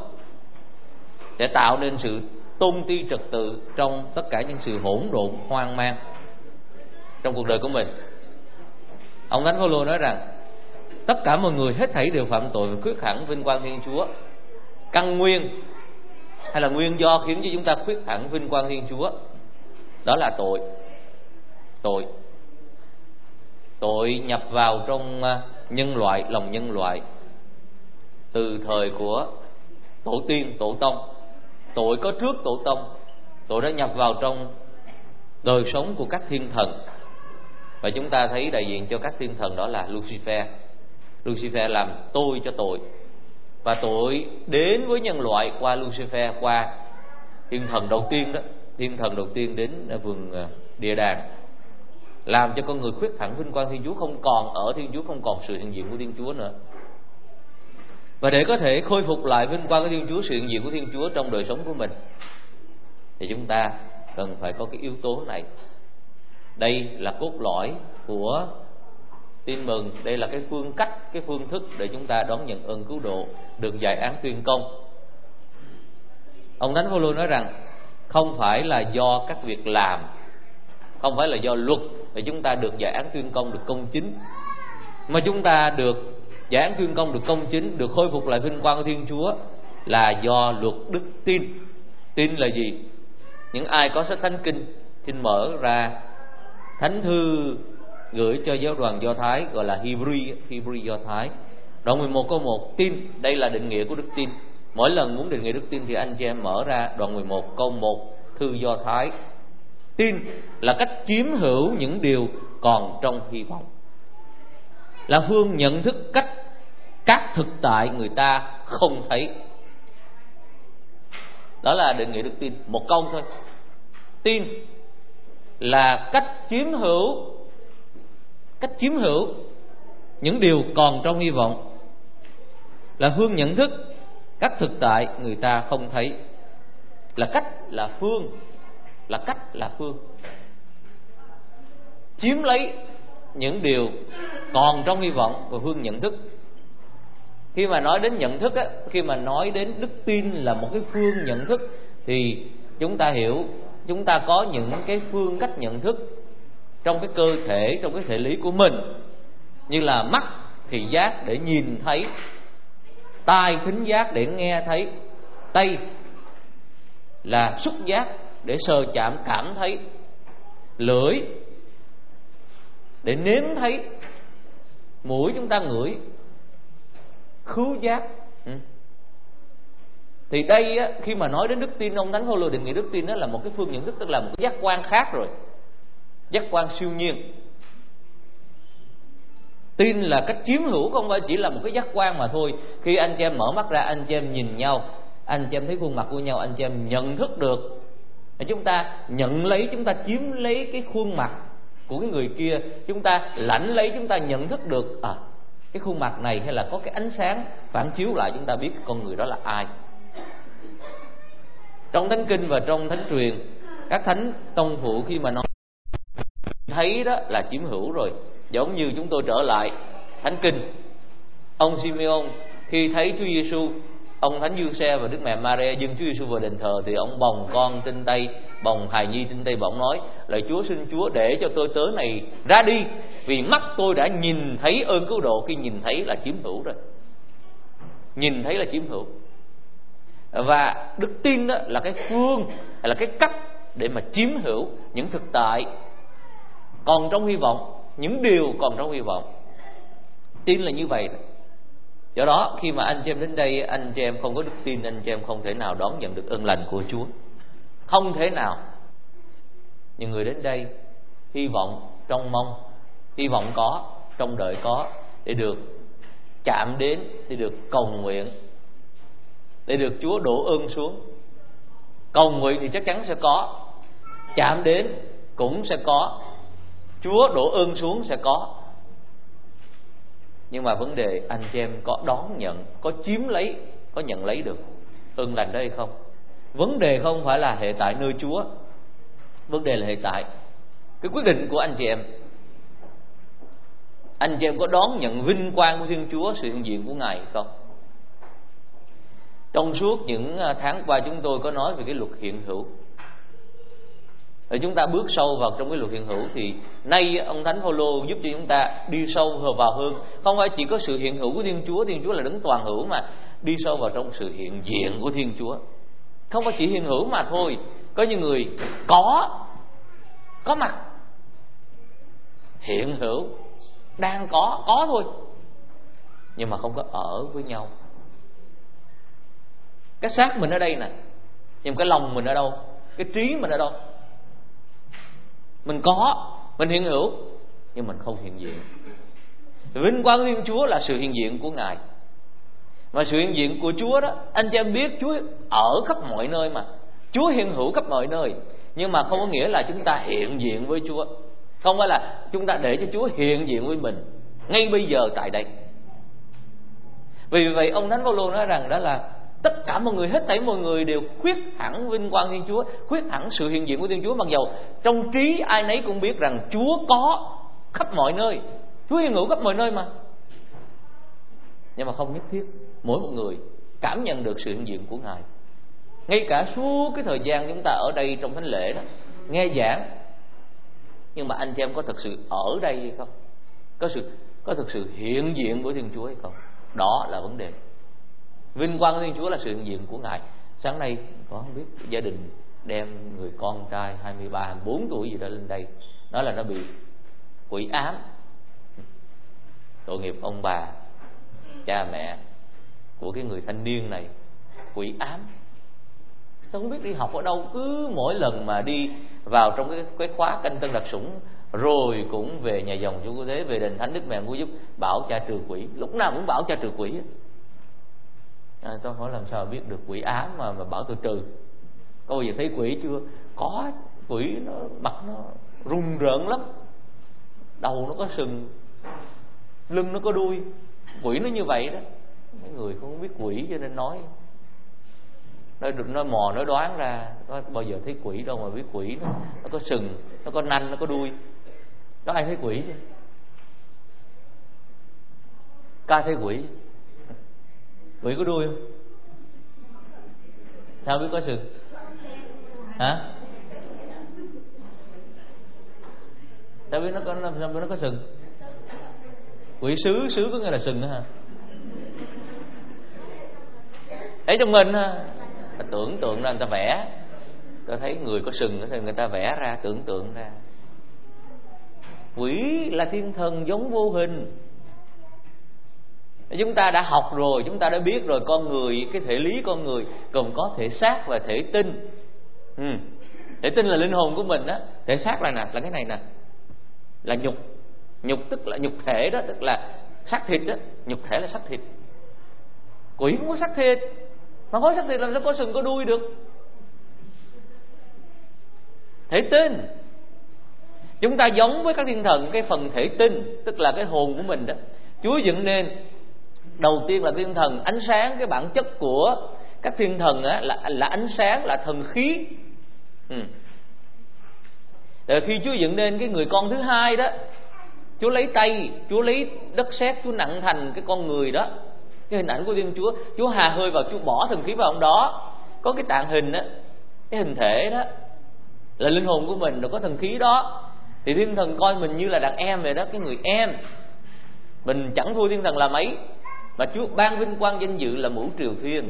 sẽ tạo nên sự tôn ti trật tự trong tất cả những sự hỗn độn, hoang mang trong cuộc đời của mình. Ông Thánh Phaolô nói rằng tất cả mọi người hết thảy đều phạm tội và khuyết hẳn vinh quang Thiên Chúa. Căn nguyên hay là nguyên do khiến cho chúng ta khuyết hẳn vinh quang Thiên Chúa đó là tội. Tội Tội nhập vào trong nhân loại, lòng nhân loại từ thời của tổ tiên, tổ tông. Tội có trước tổ tông. Tội đã nhập vào trong đời sống của các thiên thần, và chúng ta thấy đại diện cho các thiên thần đó là Lucifer. Lucifer làm tôi cho tội, và tội đến với nhân loại qua Lucifer, qua thiên thần đầu tiên đó. Thiên thần đầu tiên đến vườn địa đàng, làm cho con người khuyết hẳn vinh quang Thiên Chúa, không còn ở Thiên Chúa, không còn sự hiện diện của Thiên Chúa nữa. Và để có thể khôi phục lại vinh quang của Thiên Chúa, sự hiện diện của Thiên Chúa trong đời sống của mình, thì chúng ta cần phải có cái yếu tố này. Đây là cốt lõi của tin mừng. Đây là cái phương cách, cái phương thức để chúng ta đón nhận ơn cứu độ, được giải án tuyên công. Ông Thánh Phaolô nói rằng không phải là do các việc làm, không phải là do luật để chúng ta được giải án tuyên công, được công chính, mà chúng ta được giải án tuyên công, được công chính, được khôi phục lại vinh quang của Thiên Chúa là do luật đức tin. Tin là gì? Những ai có sách Thánh Kinh, xin mở ra Thánh thư gửi cho giáo đoàn Do Thái gọi là Hebrew, Hebrew Do Thái. Đoạn mười một câu một, tin, đây là định nghĩa của đức tin. Mỗi lần muốn định nghĩa đức tin thì anh chị em mở ra đoạn mười một câu một thư Do Thái. Tin là cách chiếm hữu những điều còn trong hy vọng, là phương nhận thức cách các thực tại người ta không thấy. Đó là định nghĩa đức tin, một câu thôi. Tin là cách chiếm hữu cách chiếm hữu những điều còn trong hy vọng, là phương nhận thức các thực tại người ta không thấy. Là cách là phương, là cách là phương chiếm lấy những điều còn trong hy vọng và phương nhận thức. Khi mà nói đến nhận thức á, khi mà nói đến đức tin là một cái phương nhận thức thì chúng ta hiểu chúng ta có những cái phương cách nhận thức trong cái cơ thể, trong cái thể lý của mình, như là mắt thị giác để nhìn thấy, tai thính giác để nghe thấy, tay là xúc giác để sờ chạm cảm thấy, lưỡi để nếm thấy, mũi chúng ta ngửi, khứu giác. ừ. Thì đây á, khi mà nói đến đức tin, ông Thánh Phaolô định nghĩa đức tin đó là một cái phương nhận thức, tức là một cái giác quan khác rồi, giác quan siêu nhiên. Tin là cách chiếm hữu, không phải chỉ là một cái giác quan mà thôi. Khi anh chị em mở mắt ra, anh chị em nhìn nhau, anh chị em thấy khuôn mặt của nhau, anh chị em nhận thức được, chúng ta nhận lấy, chúng ta chiếm lấy cái khuôn mặt của cái người kia, chúng ta lãnh lấy, chúng ta nhận thức được à, cái khuôn mặt này hay là có cái ánh sáng phản chiếu lại, chúng ta biết con người đó là ai. Trong Thánh Kinh và trong Thánh Truyền, các thánh tông phụ khi mà nói thấy đó là chiếm hữu rồi. Giống như chúng tôi trở lại Thánh Kinh, ông Simeon khi thấy Chúa Giêsu, ông Thánh Giuse và Đức Mẹ Maria dâng Chúa Giêsu vào đền thờ thì ông bồng con trên tay, bồng hài nhi trên tay, và ông nói: lạy Chúa, xin Chúa để cho tôi tớ này ra đi, vì mắt tôi đã nhìn thấy ơn cứu độ. Khi nhìn thấy là chiếm hữu rồi, nhìn thấy là chiếm hữu. Và đức tin đó là cái phương, là cái cách để mà chiếm hữu những thực tại còn trong hy vọng, những điều còn trong hy vọng. Tin là như vậy. Do đó khi mà anh chị em đến đây, anh chị em không có đức tin, anh chị em không thể nào đón nhận được ơn lành của Chúa, không thể nào. Những người đến đây hy vọng, trông mong, hy vọng có, trông đợi có, để được chạm đến, để được cầu nguyện, để được Chúa đổ ơn xuống. Cầu nguyện thì chắc chắn sẽ có, chạm đến cũng sẽ có, Chúa đổ ơn xuống sẽ có. Nhưng mà vấn đề anh chị em có đón nhận, có chiếm lấy, có nhận lấy được ơn lành đó hay không? Vấn đề không phải là hệ tại nơi Chúa, vấn đề là hệ tại cái quyết định của anh chị em. Anh chị em có đón nhận vinh quang của Thiên Chúa, sự hiện diện của Ngài hay không? Trong suốt những tháng qua chúng tôi có nói về cái luật hiện hữu. Rồi chúng ta bước sâu vào trong cái luật hiện hữu thì nay ông Thánh Phaolô giúp cho chúng ta đi sâu vào hơn. Không phải chỉ có sự hiện hữu của Thiên Chúa, Thiên Chúa là đấng toàn hữu, mà đi sâu vào trong sự hiện diện của Thiên Chúa. Không phải chỉ hiện hữu mà thôi. Có những người có có mặt, hiện hữu, đang có, có thôi, nhưng mà không có ở với nhau. Cái xác mình ở đây nè, nhưng cái lòng mình ở đâu? Cái trí mình ở đâu? Mình có, mình hiện hữu, nhưng mình không hiện diện. Vinh quang của Thiên Chúa là sự hiện diện của Ngài. Mà sự hiện diện của Chúa đó, anh chị em biết Chúa ở khắp mọi nơi mà. Chúa hiện hữu khắp mọi nơi. Nhưng mà không có nghĩa là chúng ta hiện diện với Chúa. Không phải là chúng ta để cho Chúa hiện diện với mình ngay bây giờ tại đây. Vì vậy ông Thánh Phaolô nói rằng đó là tất cả mọi người, hết thảy mọi người đều khuyết hẳn vinh quang Thiên Chúa, khuyết hẳn sự hiện diện của Thiên Chúa. Mặc dầu trong trí ai nấy cũng biết rằng Chúa có khắp mọi nơi, Chúa hiện hữu khắp mọi nơi mà. Nhưng mà không nhất thiết mỗi một người cảm nhận được sự hiện diện của Ngài. Ngay cả suốt cái thời gian chúng ta ở đây trong thánh lễ đó, nghe giảng, nhưng mà anh chị em có thực sự ở đây hay không? Có sự có thực sự hiện diện của Thiên Chúa hay không? Đó là vấn đề. Vinh quang của Thiên Chúa là sự hiện diện của Ngài. Sáng nay có không biết gia đình đem người con trai hai mươi ba, hai mươi bốn tuổi gì đó lên đây, nói là nó bị quỷ ám. Tội nghiệp ông bà, cha mẹ của cái người thanh niên này, quỷ ám. Tôi không biết đi học ở đâu, cứ mỗi lần mà đi vào trong cái, cái khóa canh tân đặc sủng, rồi cũng về nhà dòng Chúa Cứu Thế, về đền thánh Đức Mẹ Cứu Giúp, bảo cha trừ quỷ, lúc nào cũng bảo cha trừ quỷ. À, tôi hỏi làm sao biết được quỷ ám mà mà bảo tôi trừ. Có bao giờ thấy quỷ chưa? Có, quỷ nó mặt nó rùng rợn lắm, đầu nó có sừng, lưng nó có đuôi, quỷ nó như vậy đó. Mấy người không biết quỷ cho nên nói nói nói mò nói đoán ra. Có bao giờ thấy quỷ đâu mà biết quỷ nó, nó có sừng, nó có nanh, nó có đuôi. Có ai thấy quỷ chưa? Có ai thấy quỷ? Quỷ có đuôi không? Sao biết có sừng? Hả? Sao biết nó có sao biết nó có sừng? Quỷ sứ, sứ có nghĩa là sừng đó hả? Thấy trong mình ha, tưởng tượng ra người ta vẽ, tôi thấy người có sừng thì người ta vẽ ra, tưởng tượng ra. Quỷ là thiên thần giống vô hình. Chúng ta đã học rồi, chúng ta đã biết rồi, con người, cái thể lý con người gồm có thể xác và thể tinh. ừ. Thể tinh là linh hồn của mình đó, thể xác là nè, là cái này nè, là nhục. Nhục tức là nhục thể đó, tức là xác thịt đó. Nhục thể là xác thịt. Quỷ không có xác thịt, mà có xác thịt làm sao có sừng có đuôi được? Thể tinh. Chúng ta giống với các thiên thần cái phần thể tinh, tức là cái hồn của mình đó. Chúa dựng nên đầu tiên là thiên thần ánh sáng. Cái bản chất của các thiên thần á, là, là ánh sáng, là thần khí. ừ. Rồi khi Chúa dựng nên cái người con thứ hai đó, Chúa lấy tay, Chúa lấy đất sét, Chúa nặng thành cái con người đó, cái hình ảnh của Thiên Chúa. Chúa hà hơi vào, Chúa bỏ thần khí vào trong đó. Có cái tạng hình đó, cái hình thể đó là linh hồn của mình, rồi có thần khí đó. Thì thiên thần coi mình như là đàn em vậy đó, cái người em. Mình chẳng thua thiên thần là mấy, mà Chúa ban vinh quang danh dự là mũ triều thiên.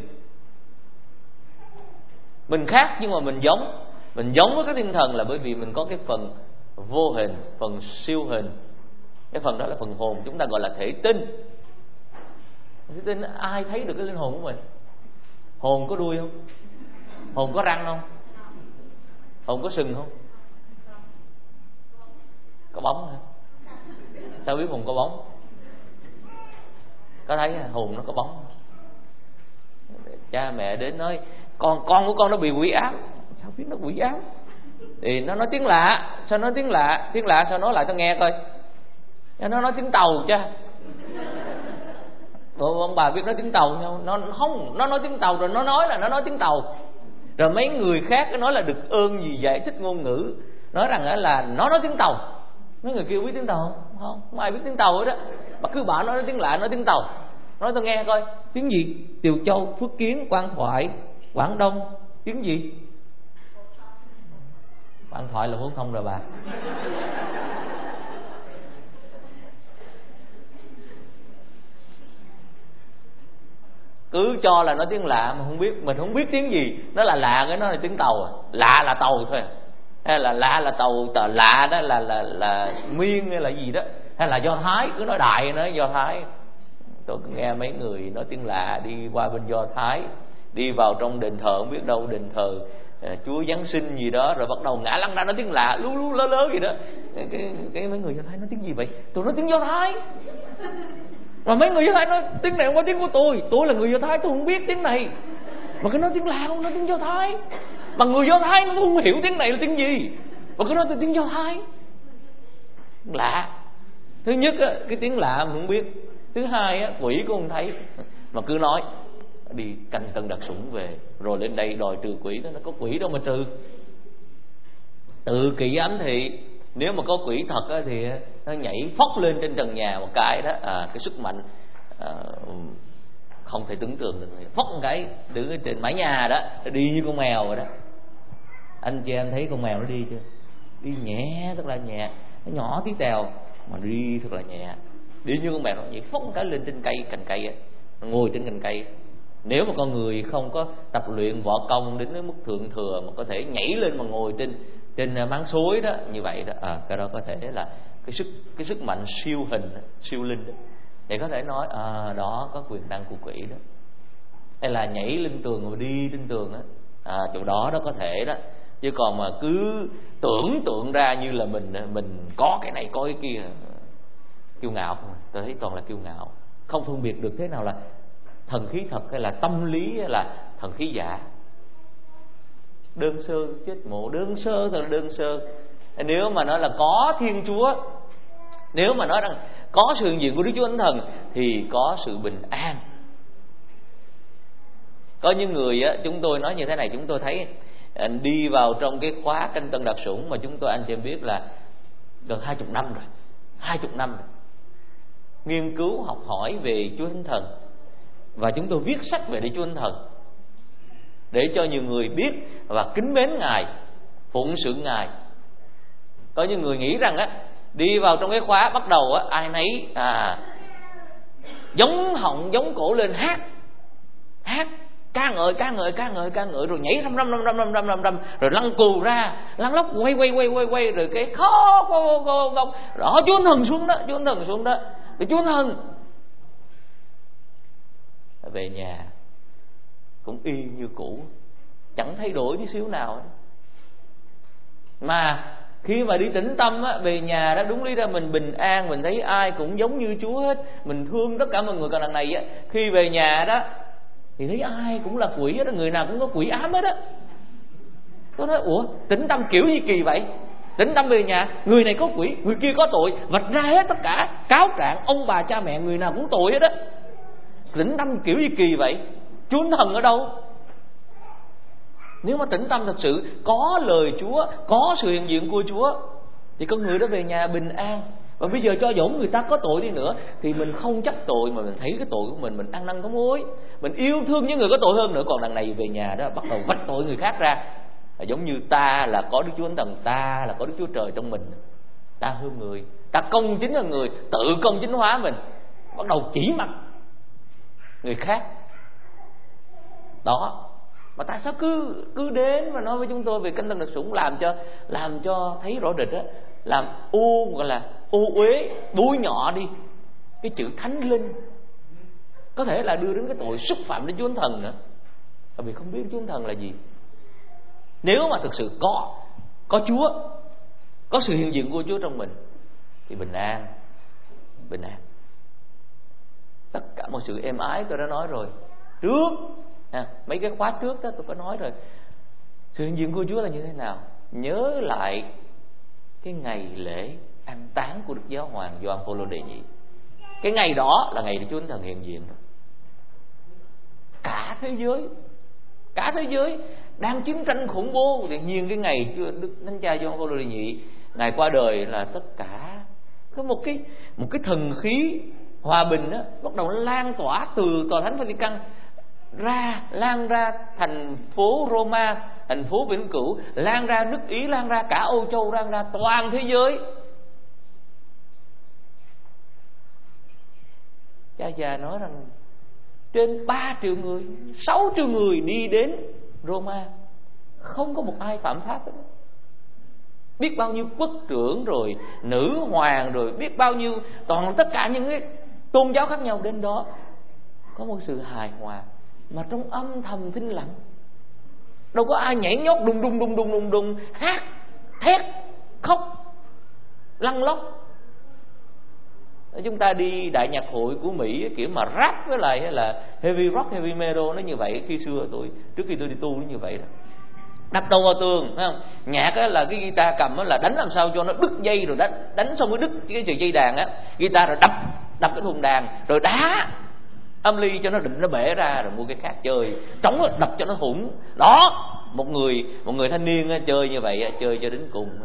Mình khác nhưng mà mình giống. Mình giống với các thiên thần là bởi vì mình có cái phần vô hình, phần siêu hình. Cái phần đó là phần hồn, chúng ta gọi là thể tinh. Thể tinh ai thấy được cái linh hồn của mình? Hồn có đuôi không? Hồn có răng không? Hồn có sừng không? Có bóng hả? Sao biết hồn có bóng? Có thấy hồn nó có bóng. Cha mẹ đến nói con con của con nó bị quỷ ám. Sao biết nó quỷ ám? Thì nó nói tiếng lạ. Sao nói tiếng lạ? Tiếng lạ sao nói lại tao nghe coi. Nó nói tiếng Tàu cha. Bộ ông bà biết nói tiếng Tàu không? Nó không, nó nói tiếng Tàu rồi nó nói là nó nói tiếng Tàu. Rồi mấy người khác nói là được ơn gì giải thích ngôn ngữ, nói rằng là nó nói tiếng Tàu. Mấy người kia biết tiếng Tàu không? Không, không ai biết tiếng Tàu hết đó. Mà cứ bảo nó nói tiếng lạ, nói tiếng Tàu. Nói tôi nghe coi, tiếng gì? Tiều Châu, Phước Kiến, Quan Thoại, Quảng Đông. Tiếng gì? Quan Thoại là bốn không rồi bà. Cứ cho là nói tiếng lạ mà không biết, mình không biết tiếng gì. Nó là lạ, cái nó là tiếng Tàu à. Lạ là Tàu thôi. Hay là lạ là Tàu, tờ lạ đó là là là Miên hay là gì đó, hay là Do Thái, cứ nói đại nói Do Thái. Tôi nghe mấy người nói tiếng lạ đi qua bên Do Thái, đi vào trong đền thờ không biết đâu, đền thờ à, Chúa Giáng sinh gì đó, rồi bắt đầu ngã lăn ra nói tiếng lạ lú lú lớ lớ gì đó. Cái, cái, cái mấy người Do Thái nói tiếng gì vậy? Tôi nói tiếng Do Thái. Mà mấy người Do Thái nói tiếng này không có tiếng của tôi. Tôi là người Do Thái, tôi không biết tiếng này. Mà cứ nói tiếng lạ không nói tiếng Do Thái. Mà người Do Thái nó không hiểu tiếng này là tiếng gì, mà cứ nói từ tiếng Do Thái lạ. Thứ nhất á, cái tiếng lạ mình không biết. Thứ hai á, quỷ cũng không thấy, mà cứ nói đi canh tân đặc sủng về, rồi lên đây đòi trừ quỷ đó. Nó có quỷ đâu mà trừ. Tự kỷ ám thị. Nếu mà có quỷ thật á, thì nó nhảy phóc lên trên trần nhà một cái đó, à, cái sức mạnh à, không thể tưởng tượng được. Phóc một cái đứng ở trên mái nhà đó, đi như con mèo rồi đó. Anh chị em thấy con mèo nó đi chưa? Đi nhẹ, tức là nhẹ, nó nhỏ tí tèo mà đi thật là nhẹ. Đi như con mèo nó nhảy phóc một cái lên trên cây, cành cây ấy, ngồi trên cành cây. Nếu mà con người không có tập luyện võ công đến cái mức thượng thừa mà có thể nhảy lên mà ngồi trên trên máng suối đó, như vậy đó, à, cái đó có thể là cái sức cái sức mạnh siêu hình, siêu linh đó, để có thể nói à, đó có quyền năng của quỷ đó, hay là nhảy lên tường rồi đi lên tường đó, à, chỗ đó đó có thể đó. Chứ còn mà cứ tưởng tượng ra như là mình mình có cái này có cái kia, kiêu ngạo không. Tôi thấy toàn là kiêu ngạo, không phân biệt được thế nào là thần khí thật hay là tâm lý hay là thần khí giả. Đơn sơ chết mộ, đơn sơ thật là đơn sơ. Nếu mà nói là có Thiên Chúa, nếu mà nói rằng có sự hiện diện của Đức Chúa Thánh Thần thì có sự bình an. Có những người á, chúng tôi nói như thế này, chúng tôi thấy đi vào trong cái khóa Canh Tân Đặc Sủng mà chúng tôi anh chị em biết là gần hai chục năm rồi, hai chục năm rồi, nghiên cứu học hỏi về Chúa Thánh Thần, và chúng tôi viết sách về Đức Chúa Thánh Thần để cho nhiều người biết và kính mến Ngài, phụng sự Ngài. Có những người nghĩ rằng á, đi vào trong cái khóa bắt đầu á, ai nấy à giống họng giống cổ lên hát hát ca ngợi ca ngợi ca ngợi ca ngợi rồi nhảy răm răm răm răm răm răm răm răm rồi lăn cù ra lăn lóc quay quay quay quay quay rồi cái khó khó khó khó đó Chúa Thần xuống đó, Chúa Thần xuống đó, rồi Chúa Thần về nhà cũng y như cũ, chẳng thay đổi tí xíu nào. Mà khi mà đi tĩnh tâm á, về nhà đó đúng lý ra mình bình an, mình thấy ai cũng giống như Chúa hết, mình thương tất cả mọi người. Còn đằng này á, khi về nhà đó thì thấy ai cũng là quỷ hết, người nào cũng có quỷ ám hết á. Tôi nói ủa, tĩnh tâm kiểu gì kỳ vậy? Tĩnh tâm về nhà, người này có quỷ, người kia có tội, vạch ra hết tất cả, cáo trạng ông bà cha mẹ người nào cũng tội hết á. Tĩnh tâm kiểu gì kỳ vậy? Chúa Thần ở đâu? Nếu mà tĩnh tâm thật sự có lời Chúa, có sự hiện diện của Chúa thì con người đó về nhà bình an. Và bây giờ cho dẫu người ta có tội đi nữa thì mình không chấp tội, mà mình thấy cái tội của mình, mình ăn năn có mối, mình yêu thương những người có tội hơn nữa. Còn đằng này về nhà đó bắt đầu vạch tội người khác ra, giống như ta là có Đức Chúa Thánh Thần, ta là có Đức Chúa Trời trong mình, ta hơn người, ta công chính hơn người, tự công chính hóa mình, bắt đầu chỉ mặt người khác đó. Mà tại sao cứ cứ đến và nói với chúng tôi về Canh Tân Đặc Sủng, làm cho làm cho thấy rõ rệt á, làm ô gọi là ô uế, bôi nhọ đi cái chữ Thánh Linh, có thể là đưa đến cái tội xúc phạm đến Chúa Thánh Thần nữa, bởi vì không biết Chúa Thánh Thần là gì. Nếu mà thực sự có có Chúa, có sự hiện diện của Chúa trong mình thì bình an, bình an. Tất cả mọi sự êm ái tôi đã nói rồi trước. À, mấy cái khóa trước đó tôi có nói rồi, sự hiện diện của Chúa là như thế nào. Nhớ lại cái ngày lễ an táng của Đức Giáo Hoàng Gioan Phaolô đệ nhị. Cái ngày đó là ngày Đức Chúa Thánh Thần hiện diện. Cả thế giới, cả thế giới đang chiến tranh khủng bố, tự nhiên cái ngày Đức Thánh Cha Gioan Phaolô đệ nhị ngài qua đời là tất cả có một cái một cái thần khí hòa bình đó bắt đầu lan tỏa từ tòa thánh Vatican ra, lan ra thành phố Roma, thành phố vĩnh cửu, lan ra nước Ý, lan ra cả Âu Châu, lan ra toàn thế giới. Cha già nói rằng trên ba triệu người, sáu triệu người đi đến Roma, không có một ai phạm pháp hết. Biết bao nhiêu quốc trưởng rồi nữ hoàng rồi biết bao nhiêu, toàn tất cả những cái tôn giáo khác nhau đến đó, có một sự hài hòa mà trong âm thầm thinh lặng, đâu có ai nhảy nhót đùng đùng đùng đùng đùng đùng hát thét khóc lăn lóc. Chúng ta đi đại nhạc hội của Mỹ kiểu mà rap với lại là heavy rock, heavy metal nó như vậy. Khi xưa tôi, trước khi tôi đi tu nó như vậy đó, đập đầu vào tường, thấy không? Nhạc á là cái guitar cầm á là đánh làm sao cho nó đứt dây, rồi đánh đánh xong mới đứt cái sợi dây đàn á, guitar rồi đập đập cái thùng đàn, rồi đá âm ly cho nó định nó bể ra, rồi mua cái khác chơi, trống đập cho nó thủng. Đó, một người một người thanh niên á, chơi như vậy á, chơi cho đến cùng.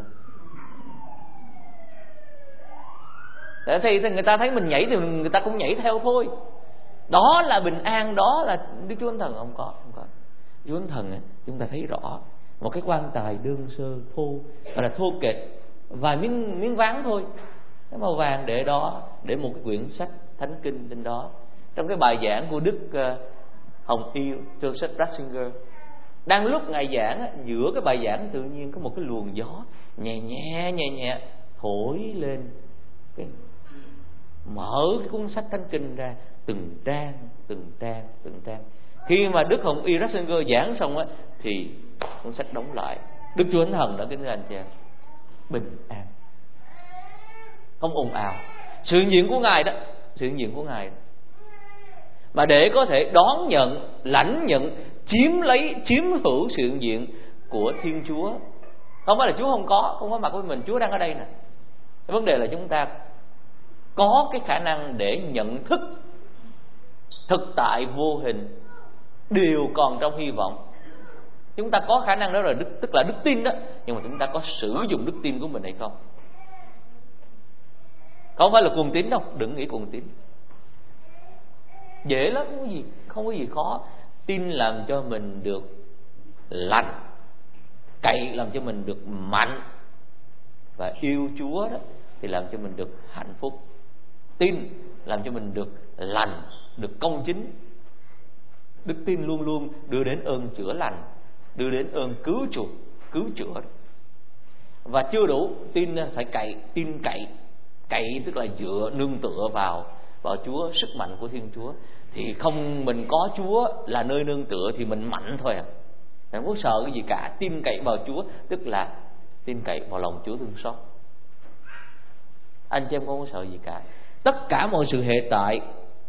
Thì, thì người ta thấy mình nhảy thì người ta cũng nhảy theo thôi. Đó là bình an, đó là Đức Chúa Thánh Thần. Không có, không có. Chúa Thánh Thần ấy, chúng ta thấy rõ một cái quan tài đơn sơ thô, gọi là thô kệch, vài miếng miếng ván thôi, cái màu vàng để đó, để một cái quyển sách thánh kinh trên đó. Trong cái bài giảng của Đức uh, Hồng Y Joseph Ratzinger, đang lúc ngài giảng, giữa cái bài giảng tự nhiên có một cái luồng gió nhẹ nhẹ nhẹ nhẹ thổi lên cái, mở cái cuốn sách Thánh Kinh ra, từng trang, từng trang, từng trang. Khi mà Đức Hồng Y Ratzinger giảng xong á, thì cuốn sách đóng lại. Đức Chúa Thánh Thần đã kính thưa anh chị em, bình an, không ồn ào. Sự hiện diện của Ngài đó, sự hiện diện của Ngài đó. Mà để có thể đón nhận, lãnh nhận, chiếm lấy, chiếm hữu sự hiện diện của Thiên Chúa, không phải là Chúa không có, không có mặt với mình, Chúa đang ở đây nè. Cái vấn đề là chúng ta có cái khả năng để nhận thức thực tại vô hình đều còn trong hy vọng. Chúng ta có khả năng đó là đức, tức là đức tin đó, nhưng mà chúng ta có sử dụng đức tin của mình hay không? Không phải là cuồng tín đâu, đừng nghĩ cuồng tín. Dễ lắm, không có gì, không có gì khó. Tin làm cho mình được lành, cậy làm cho mình được mạnh, và yêu Chúa đó thì làm cho mình được hạnh phúc. Tin làm cho mình được lành, được công chính. Đức tin luôn luôn đưa đến ơn chữa lành, đưa đến ơn cứu chuộc, cứu chữa. Và chưa đủ, tin phải cậy, tin cậy. Cậy tức là dựa, nương tựa vào vào Chúa, sức mạnh của Thiên Chúa. Thì không, mình có Chúa là nơi nương tựa thì mình mạnh thôi à. Không có sợ cái gì cả. Tin cậy vào Chúa tức là tin cậy vào lòng Chúa thương xót. Anh chị em không có sợ gì cả. Tất cả mọi sự hệ tại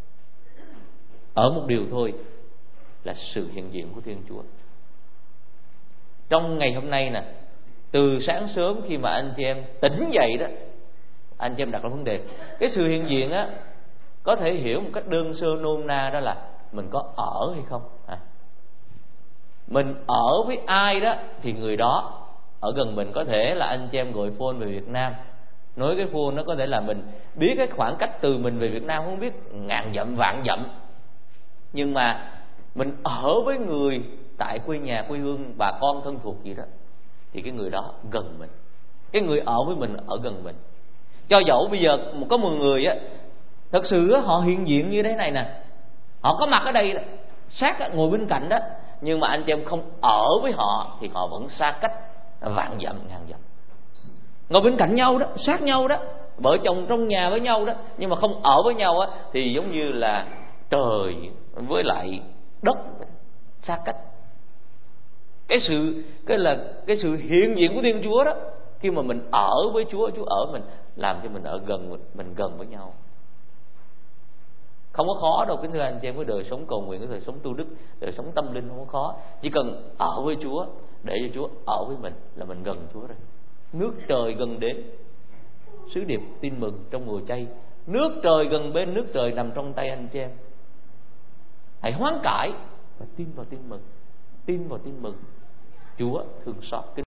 ở một điều thôi, là sự hiện diện của Thiên Chúa. Trong ngày hôm nay nè, từ sáng sớm khi mà anh chị em tỉnh dậy đó, anh chị em đặt ra vấn đề, cái sự hiện diện á, có thể hiểu một cách đơn sơ nôm na đó là mình có ở hay không à. Mình ở với ai đó thì người đó ở gần mình. Có thể là anh chị em gọi phone về Việt Nam, nói cái phone nó có thể là mình biết cái khoảng cách từ mình về Việt Nam không biết ngàn dặm vạn dặm, nhưng mà mình ở với người tại quê nhà, quê hương, bà con thân thuộc gì đó, thì cái người đó gần mình, cái người ở với mình ở gần mình. Cho dẫu bây giờ có một người á, thật sự á, họ hiện diện như thế này nè, họ có mặt ở đây đó, sát á, ngồi bên cạnh đó, nhưng mà anh chị em không ở với họ thì họ vẫn xa cách vạn dặm ngàn dặm. Ngồi bên cạnh nhau đó, sát nhau đó, vợ chồng trong nhà với nhau đó, nhưng mà không ở với nhau á, thì giống như là trời với lại đất xa cách. Cái sự cái là cái sự hiện diện của Thiên Chúa đó, khi mà mình ở với Chúa, Chúa ở mình, làm cho mình ở gần mình, mình gần với nhau. Không có khó đâu kính thưa anh chị em, với đời sống cầu nguyện, cái đời sống tu đức, đời sống tâm linh không có khó. Chỉ cần ở với Chúa, để cho Chúa ở với mình là mình gần Chúa rồi. Nước trời gần đến, sứ điệp tin mừng trong mùa chay. Nước trời gần bên, nước trời nằm trong tay anh chị em. Hãy hoán cải và tin vào tin mừng, tin vào tin mừng. Chúa thương xót.